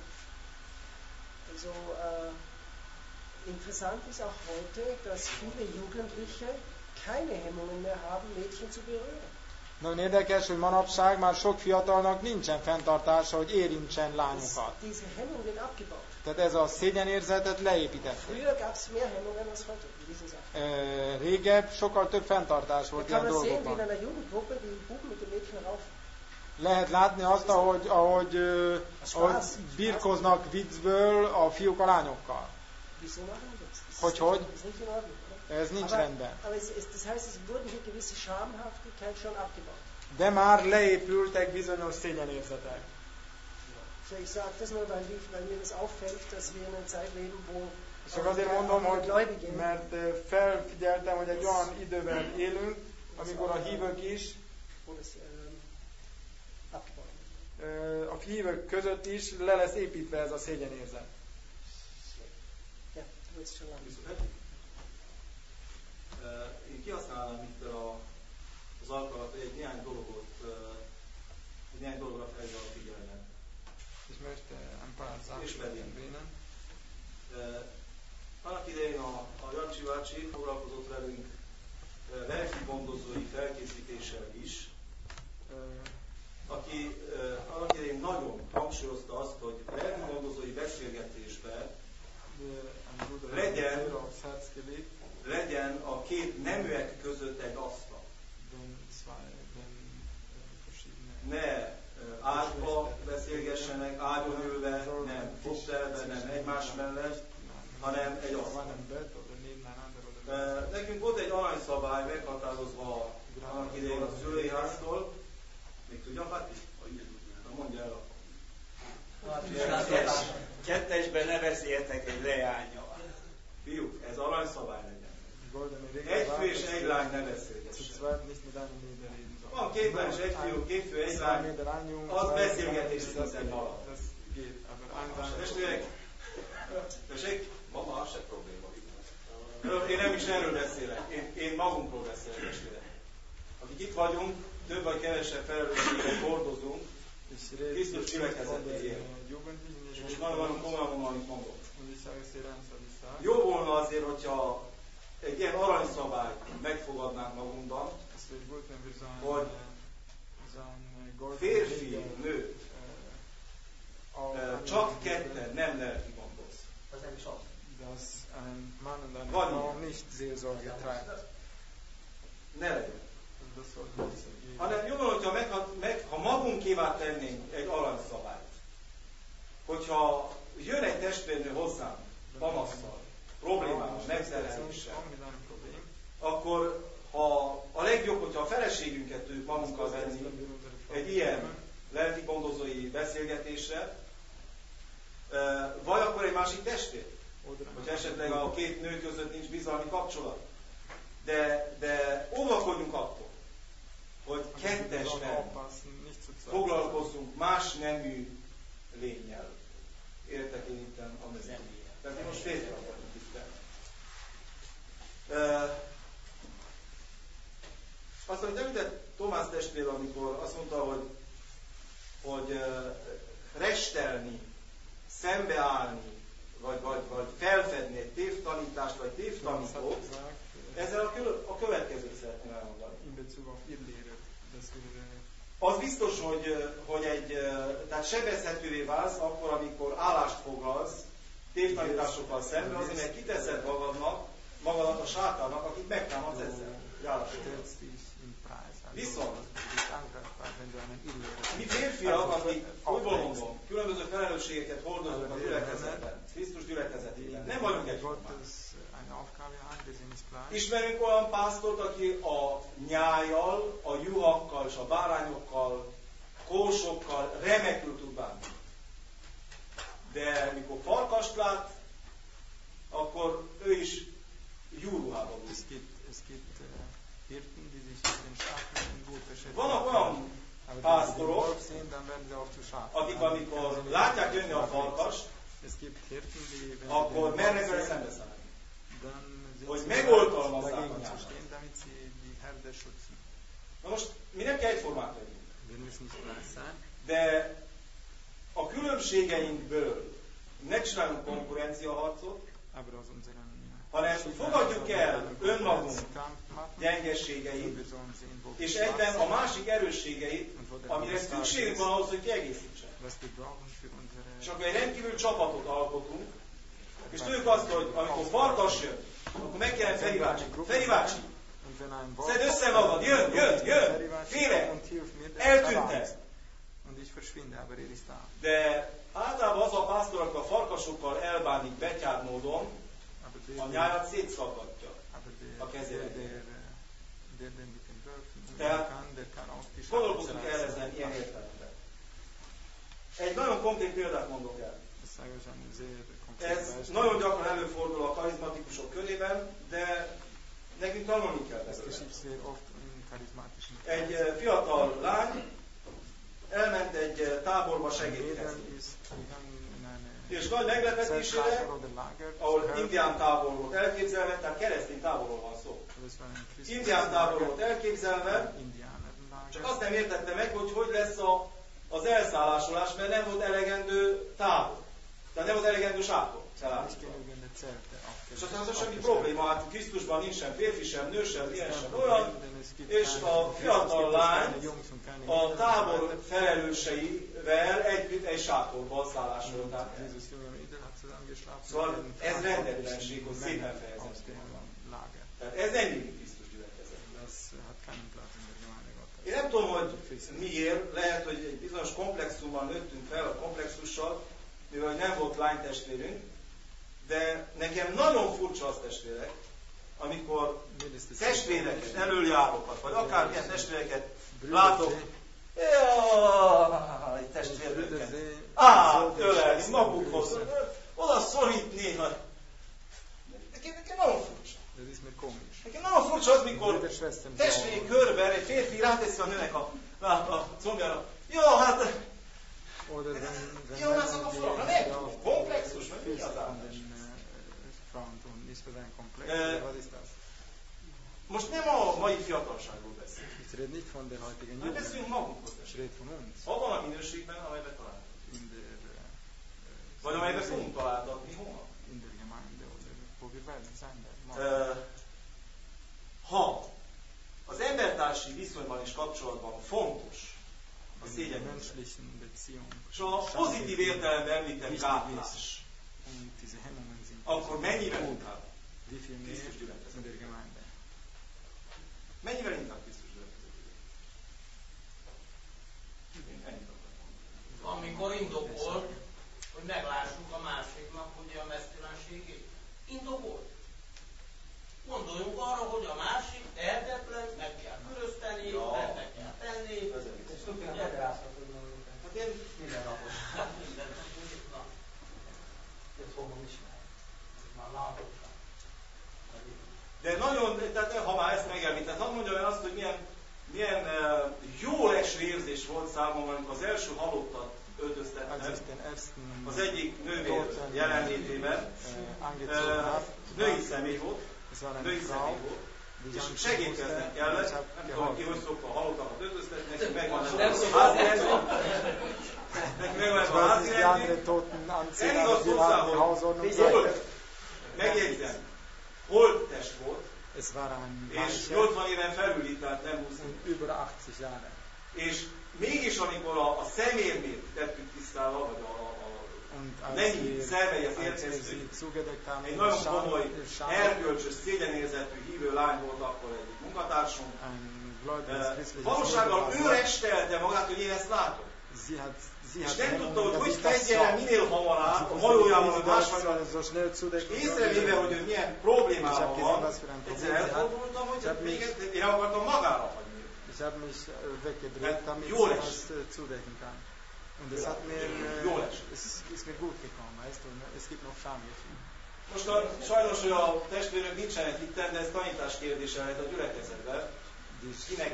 Also interessant ist auch heute, dass viele Jugendliche keine Hemmungen mehr haben, Mädchen zu berühren. Nagyon érdekes, hogy manapság már sok fiatalnak nincsen fenntartása, hogy érintsen lányokat. Diese Hemmungen werden abgebaut. Tehát ez a szégyenérzetet leépítették. Früher gab es mehr Hemmungen als heute in diesen Sachen. Régebb sokkal több fenntartás volt ilyen dolgokban. Lehet látni azt, ahogy birkoznak viccből a fiúk a lányokkal. Hogy? Ez nincs rendben. De már leépültek bizonyos szégyenérzetek. Ich sage das nur, weil mir das auffällt, dass wir in einer Zeit leben, wo csak azért mondom, hogy mert felfigyeltem, hogy egy olyan időben élünk, amikor a hívők is, a hívők között is le lesz építve ez a szégyenérzet. Én kihasználnám itt az alkalmat, hogy néhány dologra felhívja a figyelmet. És pedig annak idején a Jancsi bácsi foglalkozott velünk lelki gondozói felkészítéssel is, aki annak idején nagyon hangsúlyozta azt, hogy lelki gondozói beszélgetésben legyen a két neműek között egy asztal. Ne ágyba beszélgessenek, ágyon ülve, nem fotelben, nem egymás mellett, hanem egy asztal. Nekünk volt egy aranyszabály meghatározva annak idején a szülői háztól. Még tudja, Pati? Na mondja el akkor. Kettesben ne beszéljetek egy leányjal. Fiúk, ez aranyszabály legyen. Egy fő és egy lány ne beszélgessen. Van két lány és egy fiú, két fő, egy lány, az beszélgetés szinten marad. Testvérek, tessék? Mama, az se probléma. Én nem is erről beszélek, én magunkról beszélek, testvérek. Akik itt vagyunk, több vagy kevesebb felelősséget hordozunk, Krisztus cselekedetéért. És most nagyon komolyan mondom, amit mondok. Jó volna azért, hogyha egy ilyen aranyszabályt megfogadnánk magunkban, hogy férfi, nő, csak ketten nem lelki gondoz. Az nem is az. Ne legyen. Hanem jó van, hogyha ha magunkévá tennénk egy aranyszabályt, hogyha jön egy testvérnő hozzánk panasszal, problémával, megterheléssel, akkor a legjobb, hogyha a feleségünket tudjuk magunkkal venni egy ilyen lelki gondozói beszélgetésre, vagy akkor egy másik testvér, hogyha esetleg a két nő között nincs bizalmi kapcsolat. De óvakodjunk attól, hogy kettesben foglalkozzunk más nemű lénnyel. Értek én itt a mezőnyel. Tehát én most férfiak vagyunk itt. Azt, amit említett Tomás testvér, amikor azt mondta, hogy restelni, szembeállni, vagy felfedni egy tévtanítást, vagy tévtanítót, ezzel a következőt szeretném elmondani. Az biztos, tehát sebezhetővé válsz akkor, amikor állást foglalsz tévtanításokkal szemben, azért, mert kiteszed magadat a sátánnak, akit megtámadsz ezzel. Viszont mi férfiak, akik, úgy mondom, különböző felelősségeket hordozunk a gyülekezetben, Krisztus gyülekezetében, nem vagyunk egyformák. Ismerünk olyan pásztort, aki a nyájjal, a juhakkal és a bárányokkal, kósokkal remekül tud bánni. De mikor farkast lát, akkor ő is júruhába bújik. Vannak olyan pásztorok, akik amikor látják jönni a farkast, akkor mernek vele szembeszállni. Hogy megoltalmazzák a nyáját. Na most mi nem kell egyformák legyünk. De a különbségeinkből ne csinálunk konkurenciaharcot, hanem fogadjuk el önmagunk gyengességeit, és egyben a másik erősségeit, amire szükségünk van ahhoz, hogy kiegészítsen. És akkor egy rendkívül csapatot alkotunk, és tudjuk azt, hogy amikor farkas jön, akkor megkérem Feri bácsi. Feri bácsi! Szedd össze magad! Jön! Félre! Eltűntek! De általában az a pásztor, aki a farkasokkal elbánik betyárd módon, a nyájat szétszaggatja a kezére. Tehát gondolkozunk el ezen ilyen értelemben. Egy nagyon konkrét példát mondok el. Ez nagyon gyakran előfordul a karizmatikusok körében, de nekünk tanulni kell belőle. Egy fiatal lány elment egy táborba segítkezni. És nagy meglepetésére, ahol indián tábor volt elképzelve, tehát keresztény táborról van szó. Indián tábor volt elképzelve, csak azt nem értette meg, hogy lesz az elszállásolás, mert nem volt elegendő tábor. Tehát nem volt elegendő sátor. És aztán az semmi probléma, hát Krisztusban nincsen férfi sem, nő sem, ilyen sem olyan, és a fiatal lány a tábor felelőseivel együtt egy sátorban szállásolták el. Szóval ez rendetlenség, hogy szépen fejezem ki magam. Tehát ez nem mindig Krisztus gyülekezet. Én nem tudom, hogy miért, lehet, hogy egy bizonyos komplexumban nőttünk fel a komplexussal, mivel nem volt lánytestvérünk, de nekem nagyon furcsa az testvérek, amikor testvéreket, elöljárókat, vagy akármilyen testvéreket látok, egy testvérnőket, ölelni magukhoz, oda szorít néha. Nekem nagyon furcsa. Nekem nagyon furcsa az, mikor testvéri körben egy férfi ráteszi a nőnek a combjára. Jó, hát... Jó, hát a falakra nem tudom. Komplexus, mert mi az állás? Most nem a mai fiatalságról beszélünk. Hanem beszélünk magunkhoz. Abban a minőségben, amelyben találhatunk. Vagy amelyben fogunk találtatni holnap. Ha az embertársi viszonyban és kapcsolatban fontos a szégyenmentes, és a pozitív értelemben említem gátlás, akkor mennyivel inkább Krisztus gyülekezet? Mennyivel inkább Krisztus gyülekezet? Amikor indokolt, hogy meglássuk a másiknak ugye a mesztelenségét. Indokolt. Gondoljunk arra, hogy a másik tehetetlen, meg kell körözteni, meg kell tenni. Hát én mindennapos. Ezt fogom ismerni. Már látottam. De nagyon, tehát ha már ezt megemlített, hadd mondjam el azt, hogy milyen jól eső érzés volt számomra, amikor az első halottat öltöztettem az egyik nővér jelenlétében. Női személy volt, és segítkeznek kellett, nem tudom ki, hogy szokta a halottakat öltöztetni, neki megvan ez a házirendben. Neki megvan ez a házirendben. Elég hozzá, hogy volt, megjegyzem, holttest volt, és 80 éven felüli, tehát nem 20 év. És mégis, amikor a szemérmét tettük tisztába, vagy mennyi szerveihez érkeztünk, egy nagyon komoly, erkölcsös, szégyenérzetű hívő lány volt akkor egyik munkatársunk. Valósággal ő restelte magát, hogy én ezt látom. És nem tudta, hogy tegye el minél hamarabb a hajójával, a másfajta, és észrevéve, hogy ő milyen problémával van, egyszer elfordultam, hogy én akartam magára hagyni. Jól esett. Und es hat mir, es ist mir gut gekommen, weißt du, es gibt noch Schamgefühl. Most sajnos, hogy a testvérek nincsenek itt, de ez tanítás kérdése lehet a gyülekezetben. Kinek?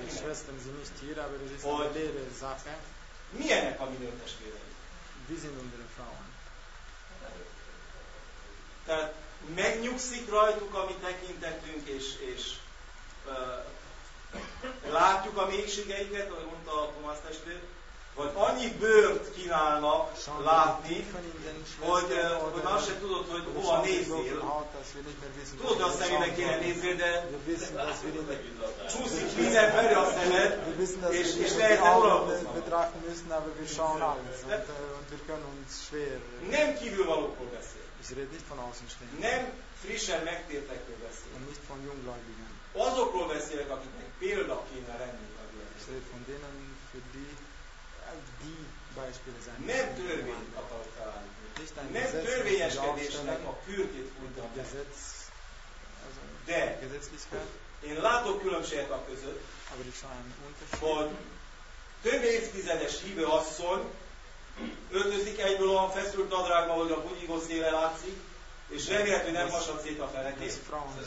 Hogy milyenek a mi nőtestvérek? Tehát megnyugszik rajtuk a mi tekintetünk, és látjuk a mélységeiket, ahogy mondta a Tomás testvér, vagy annyi bőrt kínálnak látni, hogy már se tudod, hogy hova nézzél. Tudod, hogy a szemébe kéne nézzél, de csúszik minden felé a szemed, és nehezen uralkoznak. Nem kívülvalókról beszél. Nem frissen megtértekről beszél. Azokról beszélek, akiknek példa kéne lenni a gyülekezetben. Nem törvényt akarok felállítani. Nem törvényeskedésnek a kürtjét fújtam meg. De én látok különbséget a között, hogy több évtizedes hívő asszony öltözik egyből olyan feszült nadrágba, hogy a bugyigó széle látszik, és remélhető nem hasad szét a fenekét.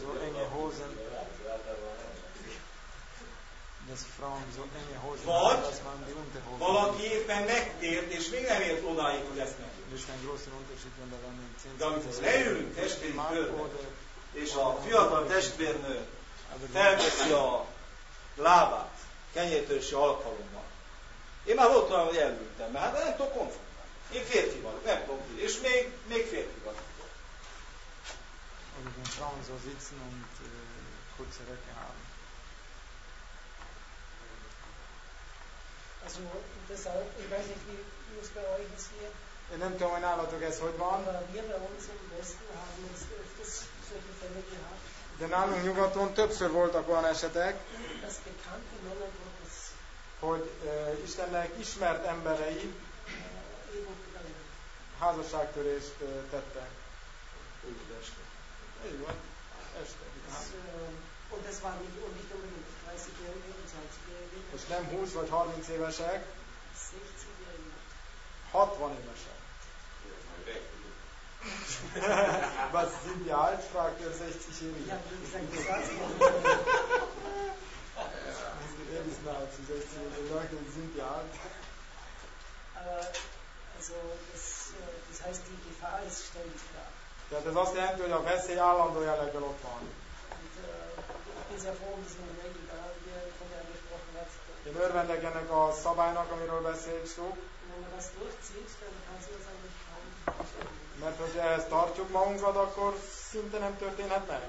Vagy valaki éppen megtért, és még nem ért odáig, hogy ezt megtért. De amikor leülünk testvéri körbe, és a fiatal testvérnő felveszi a lábát kenyértörési alkalommal. Én már volt olyan, hogy elültem, mert hát nem tudok konfrontálni. Én férfi vagyok, nem tudom ki, és még férfi vagyok. Also deshalb, ich weiß nicht, wie es bei euch ist hier. Én nem tudom, hogy nálatok ez hogy van. Wir bei uns im Westen haben jetzt öfters solche Fälle gehabt. De nálunk nyugaton többször voltak olyan esetek, dass bekannte Männer Gottes, hogy Istennek ismert emberei házasságtörést tettek. Így van, este. Und das war nicht unbedingt 30-Jährige und 20-Jährige. És nem 20 vagy 30 évesek, 60-Jährige. 60 évesek. Was sind die alt? Fragt der 60-Jährige. Ja, wie gesagt, 20-Jährige. Er ist nahe zu 60-Jährigen. Die Leute sind die alt. Aber, also, das heißt, die Gefahr ist ständig da. Tehát ez azt jelenti, hogy a veszély állandó jelleggel ott van. Én örvendek ennek a szabálynak, amiről beszélt Stuk. Mert hogyha ezt tartjuk magunkat, akkor szinte nem történhet meg.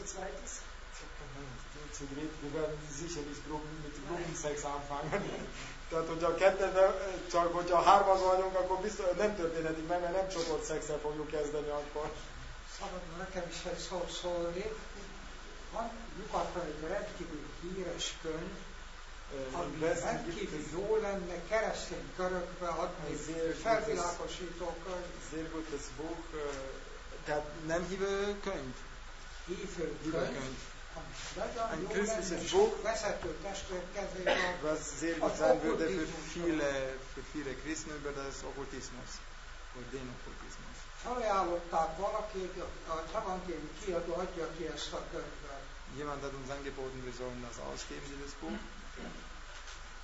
Tehát, hogyha csak hogyha hárman vagyunk, akkor biztos nem történhetik meg, mert nem csoport szexel fogjuk kezdeni akkor. Szabadna nekem is egy szót szólni. Van nyugaton egy rendkívül híres könyv, ami rendkívül jó lenne keresztény körökbe adni, felvilágosító könyv. Sehr gutes Buch. Tehát nem hívő könyv? Hívő könyv. Ein christliches Buch, vezető testvér kezében. Was sehr gut sein würde für viele Christen über das Okkultismus. Oder den Okkultismus. Felajánlották valaki, az evangélium kiadó adja ki ezt a könyvet. Jemand hat uns angeboten, wir sollen das ausgeben, dieses Buch.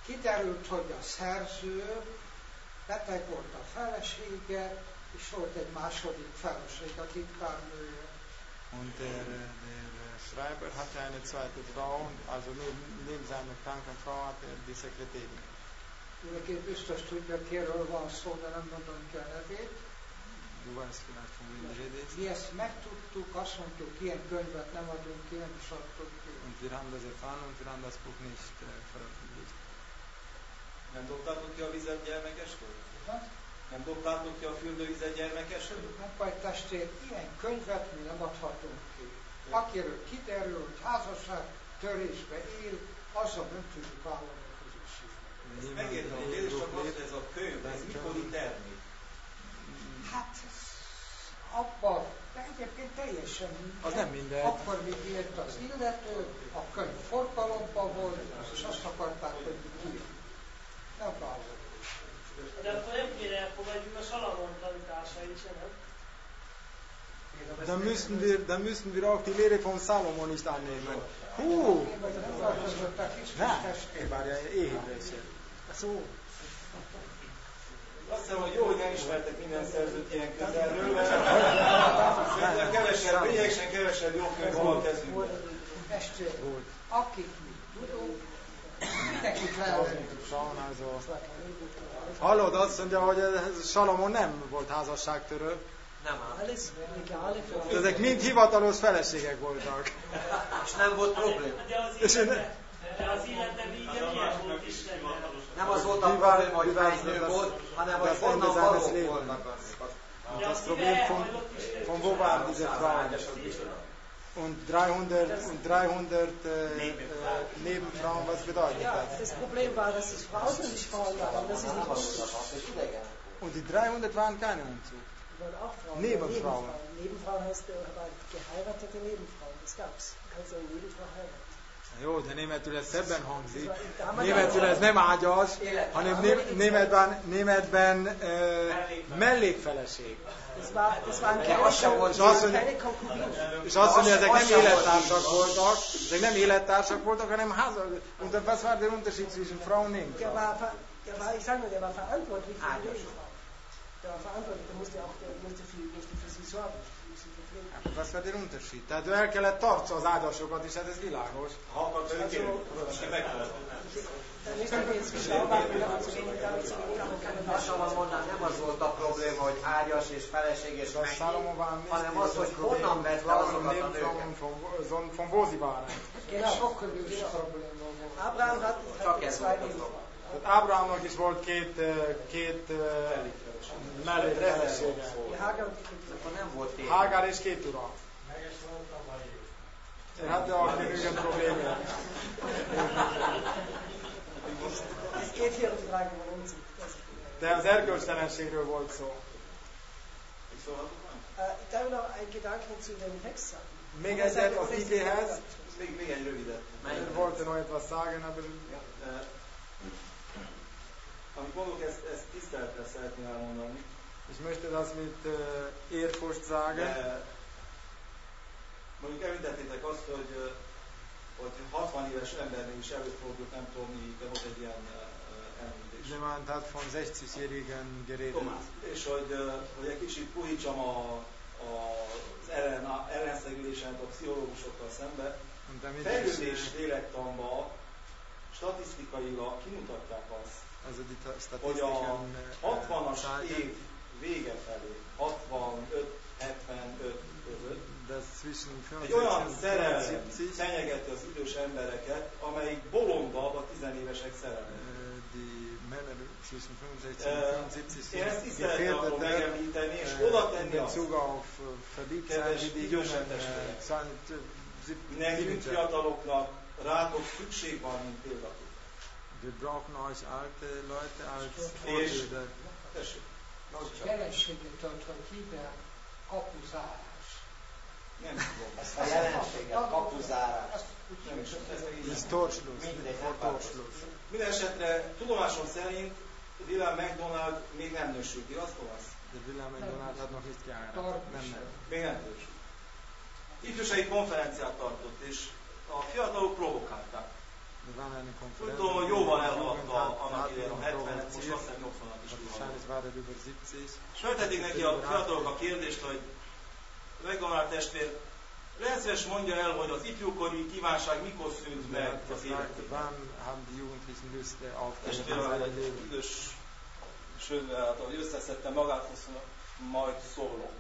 kiderült, hogy a szerző beteg volt a felesége, és volt egy második feleség, a titkárnője. Und der Schreiber hatte eine zweite Frau, also neben seiner kranken Frau hatte er die Sekretärin. Mindenki biztos tudja, kiről van szó, de nem mondom ki a nevét. Du weißt vielleicht, von wem du redest. Mi ezt megtudtuk, azt mondtuk, ilyen könyvet nem adunk ki, nem is adtuk ki. Und wir haben das erfahren und wir haben das Buch nicht veröffentlicht. Nem dobtátok ki a vizet gyermekestől? Hát? Nem dobtátok ki a fürdővizet gyermekestől? Nem vagy testvér, ilyen könyvet mi nem adhatunk ki. Akiről kiderül, hogy házasság törésbe él, azzal nem tudjuk állani a közösségnek. Megértem, a kérdés csak az, hogy ez a könyv, ez mikori termék? Hát, abban, de egyébként teljesen mindegy. Az nem mindegy. Akkor még írt az illető, a könyv forgalomban volt, és azt akarták, hogy ki. Nem vállaljuk. De akkor nem kéne elfogadjuk a Salamon tanításait, nem? Dann müssten wir auch die Lehre von Salomo nicht annehmen. Nein, war ja Ehebrecher. So. Azt hiszem, hogy jó, hogy nem ismertek minden szerzőt ilyen közelről, mert szerintem kevesebb, lényegesen kevesebb jó könyv van a kezünkben. Akik mi tudunk, mindenkit lehetünk. Hallod, azt mondja, hogy Salamon nem volt házasságtörő. Nem áll. Ezek mind hivatalos feleségek voltak. És nem volt probléma. De az élete vége milyen volt Istennek? Nem az volt a probléma, hogy hány nő volt, hanem hogy honnan valók voltak. Das Problem von wo waren diese Frauen? Und 300 Nebenfrauen, was bedeutet das? Das Problem war, dass es Frauen und nicht Frauen waren. Das ist nicht richtig. Und die 300 waren keine Unzucht. Die waren auch Frauen. Nebenfrauen. Nebenfrau heißt geheiratete Nebenfrauen. Das gab's. Du kannst eine Nebenfrau heiraten. Jó, de németül ez szebben hangzik. Németül ez nem ágyas, hanem németben mellékfeleség. És azt mondja, ezek nem élettársak voltak, hanem házak. Und was war der Unterschied zwischen Frau und Nebenfrau? Ich sage nur, der war verantwortlich für die Nebenfrau. Der war verantwortlich, der musste für sie sorgen. Was war der Unterschied? Tehát ő el kellett tartsa az ágyasokat, és hát ez világos. Ha akarsz, hogy kérjük, Nem az volt a probléma, hogy ágyas és feleség és megint, hanem az, hogy honnan vette azokat a nőket. Von wo sie waren. Abraham hat Csak ez volt az oka. Ábrahámnak is volt két mellékfelesége. Akkor nem volt tény. Hágár és két ura. Er hatte auch genügend Probleme. Es geht hier um die drei Unzucht. De az erkölcstelenségről volt szó. Ich darf noch einen Gedanken zu dem Text sagen. Még egyet az igéhez. Még egy rövidet. Wollte noch etwas sagen, aber... Amit mondok, ezt tisztelettel szeretném elmondani. Ich möchte das mit Ehrfurcht sagen. Mondjuk említettétek azt, hogy 60 éves embernél is előfordult, nem tudom, de volt egy ilyen említés. Jemand hat von 60-Jährigen geredet. És hogy egy kicsit puhítsam az ellenszegülésen a pszichológusokkal szembe. Fejlődés lélektanban statisztikailag kimutatták azt, hogy a 60-as év vége felé, 65-75 között egy olyan szerelem fenyegeti az idős embereket, amelyik bolondabb a 10 évesek szerelme. Én ezt is szeretném arról megemlíteni, és oda tenni azt, kedves idősebb testvérek, nekünk fiataloknak rátok szükség van, mint példatok. Wir brauchen euch alte Leute als Vorbilder. Jelenséget ad, hogy hívják kapuzárás. Nem tudom. Ezt a jelenséget, kapuzárás. Nem is tudom. Ez Torschluss. Minden esetre tudomásom szerint Wilhelm McDonald még nem nősült, igaz, Thomas? De Wilhelm McDonald hat noch nicht geheiratet. Nem. Még nem nősült. Ifjúsági konferenciát tartott, és a fiatalok provokálták. Úgy tudom, hogy jóval elhaladta annak idején a 70-et, most azt hiszem 80-at is túlhaladta. És feltették neki a fiatalok a kérdést, hogy McDonald testvér, rendszeres mondja el, hogy az ifjúkori kívánság mikor szűnt meg az életében. Testvérem, egy idős sőt, hát, ahogy összeszedte magát, azt mondja, majd szólok.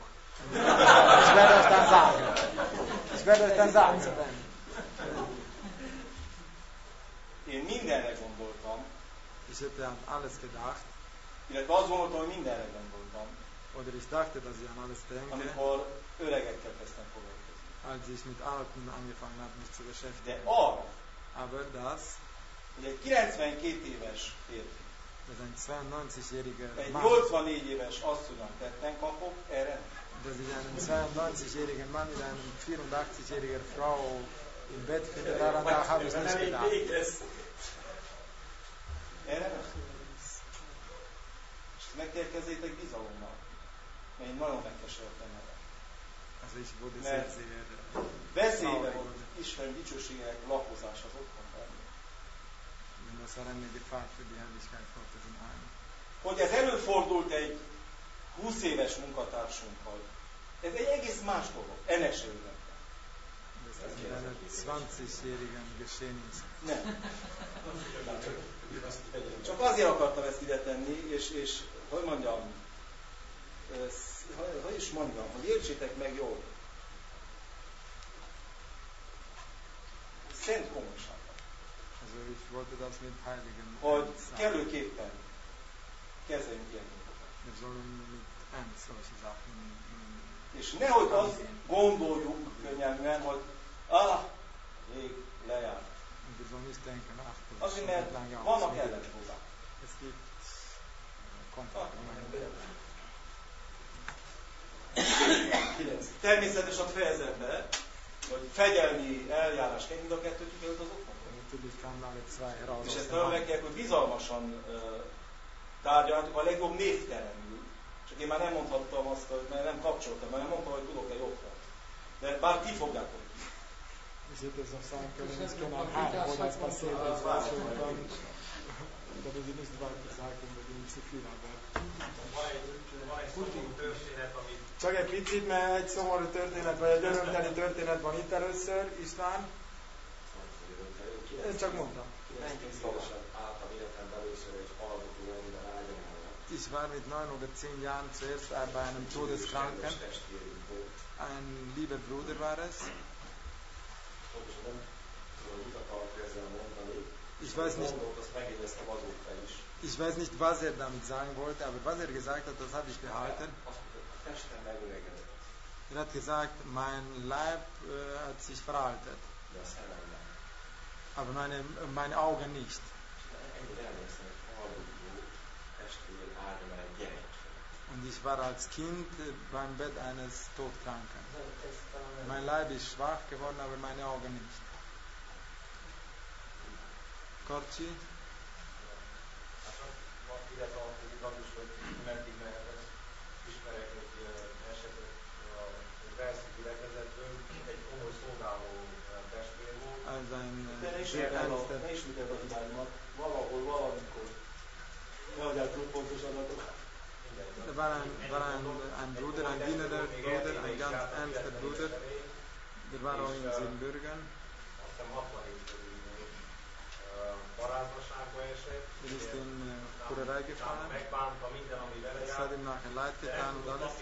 Én mindenre gondoltam. Ich hätte an alles gedacht. Illetve azt gondoltam, hogy mindenre gondoltam. Oder ich dachte, dass ich an alles denke. Amikor öregekkel kezdtem foglalkozni. Als ich mit Alten angefangen habe, mich zu beschäftigen. De arra, aber das, hogy egy 92 éves férfi, ein 92-jähriger egy Mann, 84 éves asszonyon tetten kapok, erre dass ich einen 92-jährigen Mann mit einem 84-jähriger Frau im Bett finde, daran habe ich nicht gedacht. Erre nem. És megérkezzétek bizalommal. Mert én nagyon megkeseredtem vele. Also ich wurde sehr, sehr veszélybe volt Isten dicsőségének lapozás az otthonban. Das war eine Gefahr für die Herrlichkeit Gottes im Heim. Hogy ez előfordult egy 20 éves munkatársunkkal. Ez egy egész más dolog. Enes években. Das ist mit einer 20-jährigen geschehen ist. Nem. Csak azért akartam ezt ide tenni, és hogy mondjam, hogy is mondjam, hogy értsétek meg jól. Szent komolyság. Also ich wollte das mit heiligen hogy kellőképpen kezeljünk ilyen dolgokat. Wir sollen mit ernst solche Sachen és nehogy azt gondoljuk könnyelműen, hogy rég lejárt. Azért, mert vannak ellentmondások. Természetesen fejezem be, hogy fegyelmi eljárás kell, mind a kettőt kikerült az otthon. És ezt nagyon meg kell, hogy bizalmasan tárgyaltuk a legjobb névtelenül. Csak én már nem mondhattam azt, mert nem kapcsoltam, mert nem mondtam, hogy tudok egy otthon. De bár ti fogjátok. Ich hätte es auch sagen können, es kann auch hart, wo das passiert ist, was schon dann, da will ich nicht weiter sagen, weil ich zu viel habe. Csak egy picit, mert egy szomorú történet, vagy egy örömteli történet van itt először, István. Én csak mondtam. Ich war mit 9 oder 10 Jahren zuerst bei einem Todeskranken. Ein lieber Bruder war es. Ich weiß nicht, was er damit sagen wollte, aber was er gesagt hat, das habe ich behalten. Er hat gesagt, mein Leib hat sich veraltet, aber meine Augen nicht. Und ich war als Kind beim Bett eines Todkranken. Mein Leib ist schwach geworden, aber meine Augen nicht. Korcsi? Da war ein Bruder, ein Wiener Bruder, ein ganz ernster Bruder, der war auch in Siebenbürgen. Er ist in Kurerei gefallen. Es hat ihm nachher leid getan und alles.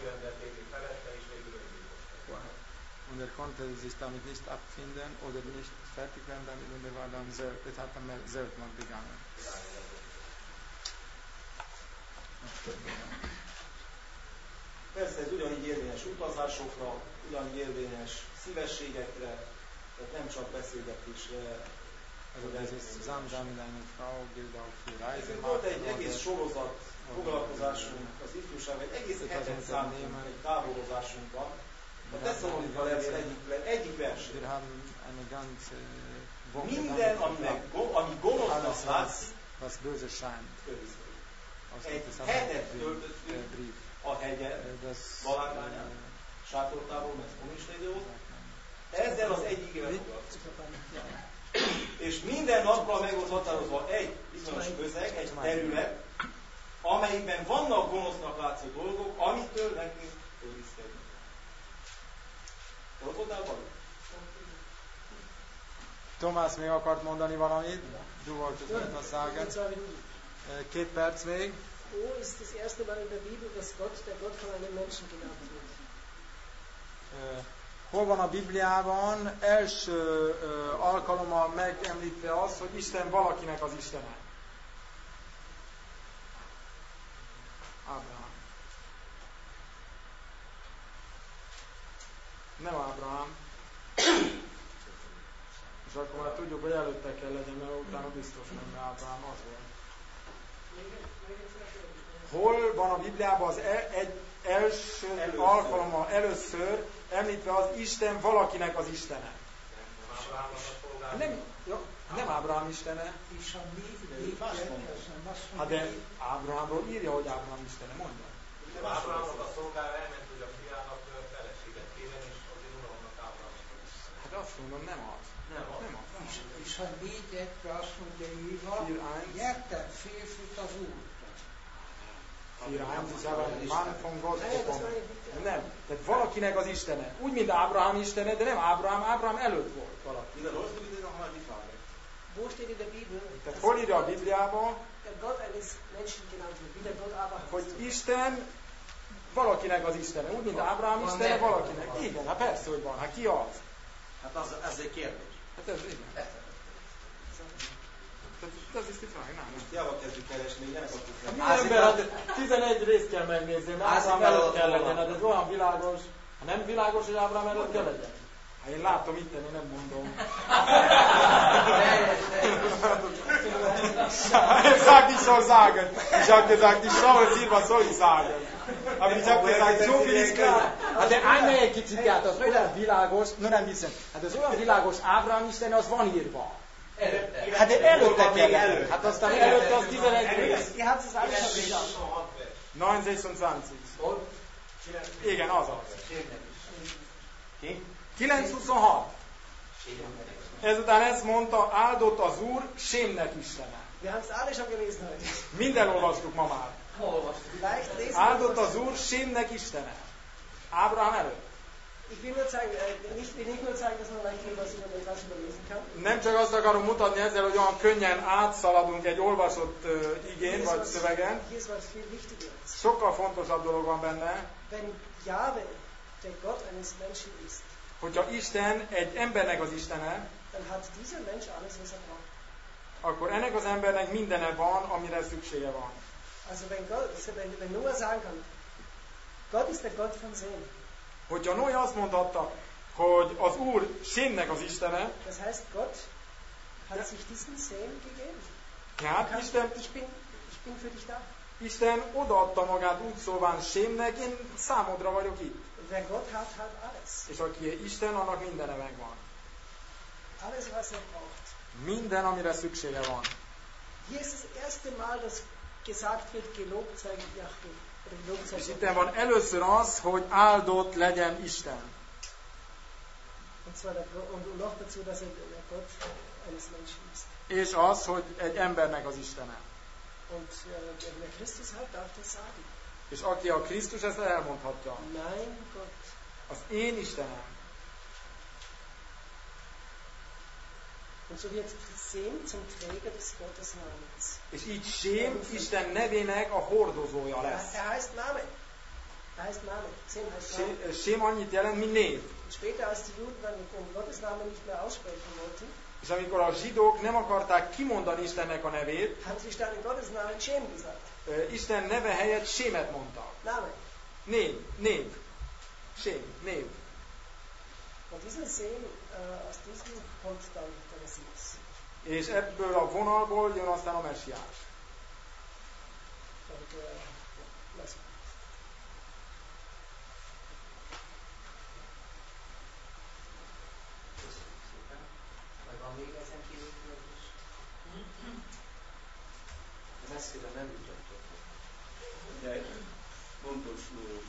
Und er konnte sich damit nicht abfinden oder nicht fertig werden damit und er war dann hat dann Selbstmord begangen. Persze ez ugyanígy érvényes utazásokra, ugyanígy érvényes szívességekre, tehát nem csak beszélgetésre. Volt egy egész sorozat foglalkozásunk az ifjúságban, egy egész hetet számítunk egy táborozásunkban. A Tesszalonika levél egyik versén. Minden, ami gonosznak látsz, egy hetet töltöttünk a hegyen, Balátányán, sátortából, mert kommunista idő volt. Ezzel az egyik évet foglalkoztunk. És minden nappal meg volt határozva egy bizonyos közeg, egy terület, amelyikben vannak gonosznak látszó dolgok, amitől nekünk őrizkedni. Ott voltál valami? Tomás még akart mondani valamit? Du wolltest etwas sagen. 2 perc még. Wo ist das erste Mal in der Bibel, dass Gott der Gott von einem Menschen genannt wird? Hol van a Bibliában első alkalommal megemlítve az, hogy Isten valakinek az Istene? Ábrahám. Nem Ábrahám. És akkor már tudjuk, hogy előtte kell legyen, mert utána biztos nem, mert Ábrahám az volt. Hol van a Bibliában az első alkalommal először említve az Isten valakinek az Istene? Nem Ábrahám Istene. Hát de Ábrahámról írja, hogy Ábrahám Istene, mondja. Ábrahámnak a szolgája elment, hogy a fiának feleséget kérjen, és azért uralomnak Ábrahámnak. Hát azt mondom, nem az. Nem az. És ha 4:1-re azt mondja írva, gyertek férfit az Úrtól. Mann von Gott bekommen. Nem, tehát valakinek az Istene. Úgy, mint Ábrahám Istene, de nem Ábrahám előtt volt valaki. Wo steht in der Bibel, tehát hol írja a Bibliában, der Gott eines Menschen genannt wird, wie der Gott Abraham? hogy Isten valakinek az Istene. Úgy, mint Ábrahám Istene valakinek. Igen, hát persze, hogy van. Hát ki az? Hát az egy kérdés. Hát ez igen. Das ist die Frage, nein. Java kezdjük keresni, nem kapjuk meg. Minden ember, hát 11 részt kell megnézni, mert Ábrahám előtt kell legyen, hát ez olyan világos. Ha nem világos, hogy Ábrahám előtt kell legyen. Hát én látom itt, én nem mondom. Er sagt, ich soll sagen. Ich habe gesagt, ich schaue es hier, was soll ich sagen? Aber ich habe gesagt, so viel ist klar. Hát de állj meg egy kicsit, hát az olyan világos, nem hiszem, hát az olyan világos Ábrahám Isten, az van írva. Hát de előtte kell. Hát aztán előtte az 11 rész. Ihr habt es alles schon gesagt. 9:26. Igen, az az. 9:26. Ezután ezt mondta, áldott az Úr Sémnek Istene. Wir haben es alle schon gelesen heute. Minden olvastuk ma már. Áldott az Úr Sémnek Istene. Ábrahám előtt. Ich will nur sagen, nicht nur sagen, dass man leicht was überlesen kann. Nem csak azt akarom mutatni ezzel, hogy olyan könnyen átszaladunk egy olvasott igén vagy szövegen. Sokkal fontosabb dolog van benne. Wenn Jahwe der Gott eines Menschen ist, hogyha Isten egy embernek az Istene, dann hat dieser Mensch alles, was er braucht. Akkor ennek az embernek mindene van, amire szüksége van. Also wenn Noah sagen kann, Gott ist der Gott von Sem. Hogyha Noé azt mondhatta, hogy az Úr Sémnek az Istene, das heißt, Gott hat sich diesen Sem gegeben. Hát Isten, ich bin für dich da. Isten odaadta magát úgy szóván Sémnek, én számodra vagyok itt. Wer Gott hat, hat alles. És aki Isten, annak mindene megvan. Alles, was er braucht. Minden, amire szüksége van. Hier ist das erste Mal, dass gesagt wird, gelobt sei Jahwe. És itt van először az, hogy áldott legyen Isten. És az, hogy egy embernek az Istene. És aki a Krisztus, ezt elmondhatja. Az én Istenem. Und so wird Sem zum Träger des Gottesnamens. És így Sém Isten nevének a hordozója lesz. Er heißt Name. Er heißt Name. Sem heißt Name. Sém annyit jelent, mint név. Und später, als die Juden dann den Gottesnamen nicht mehr aussprechen wollten, és amikor a zsidók nem akarták kimondani Istennek a nevét, haben sie statt den Gottesnamen Sem gesagt. Isten neve helyett Sémet mondta. Name. Név. Sém, név. Und dieser Sem, aus diesem kommt dann der Messias. És ebből a vonalból jön aztán a messiás. Van még ezen kívül kérdés? Messzire nem jutottok. Ugye, fontos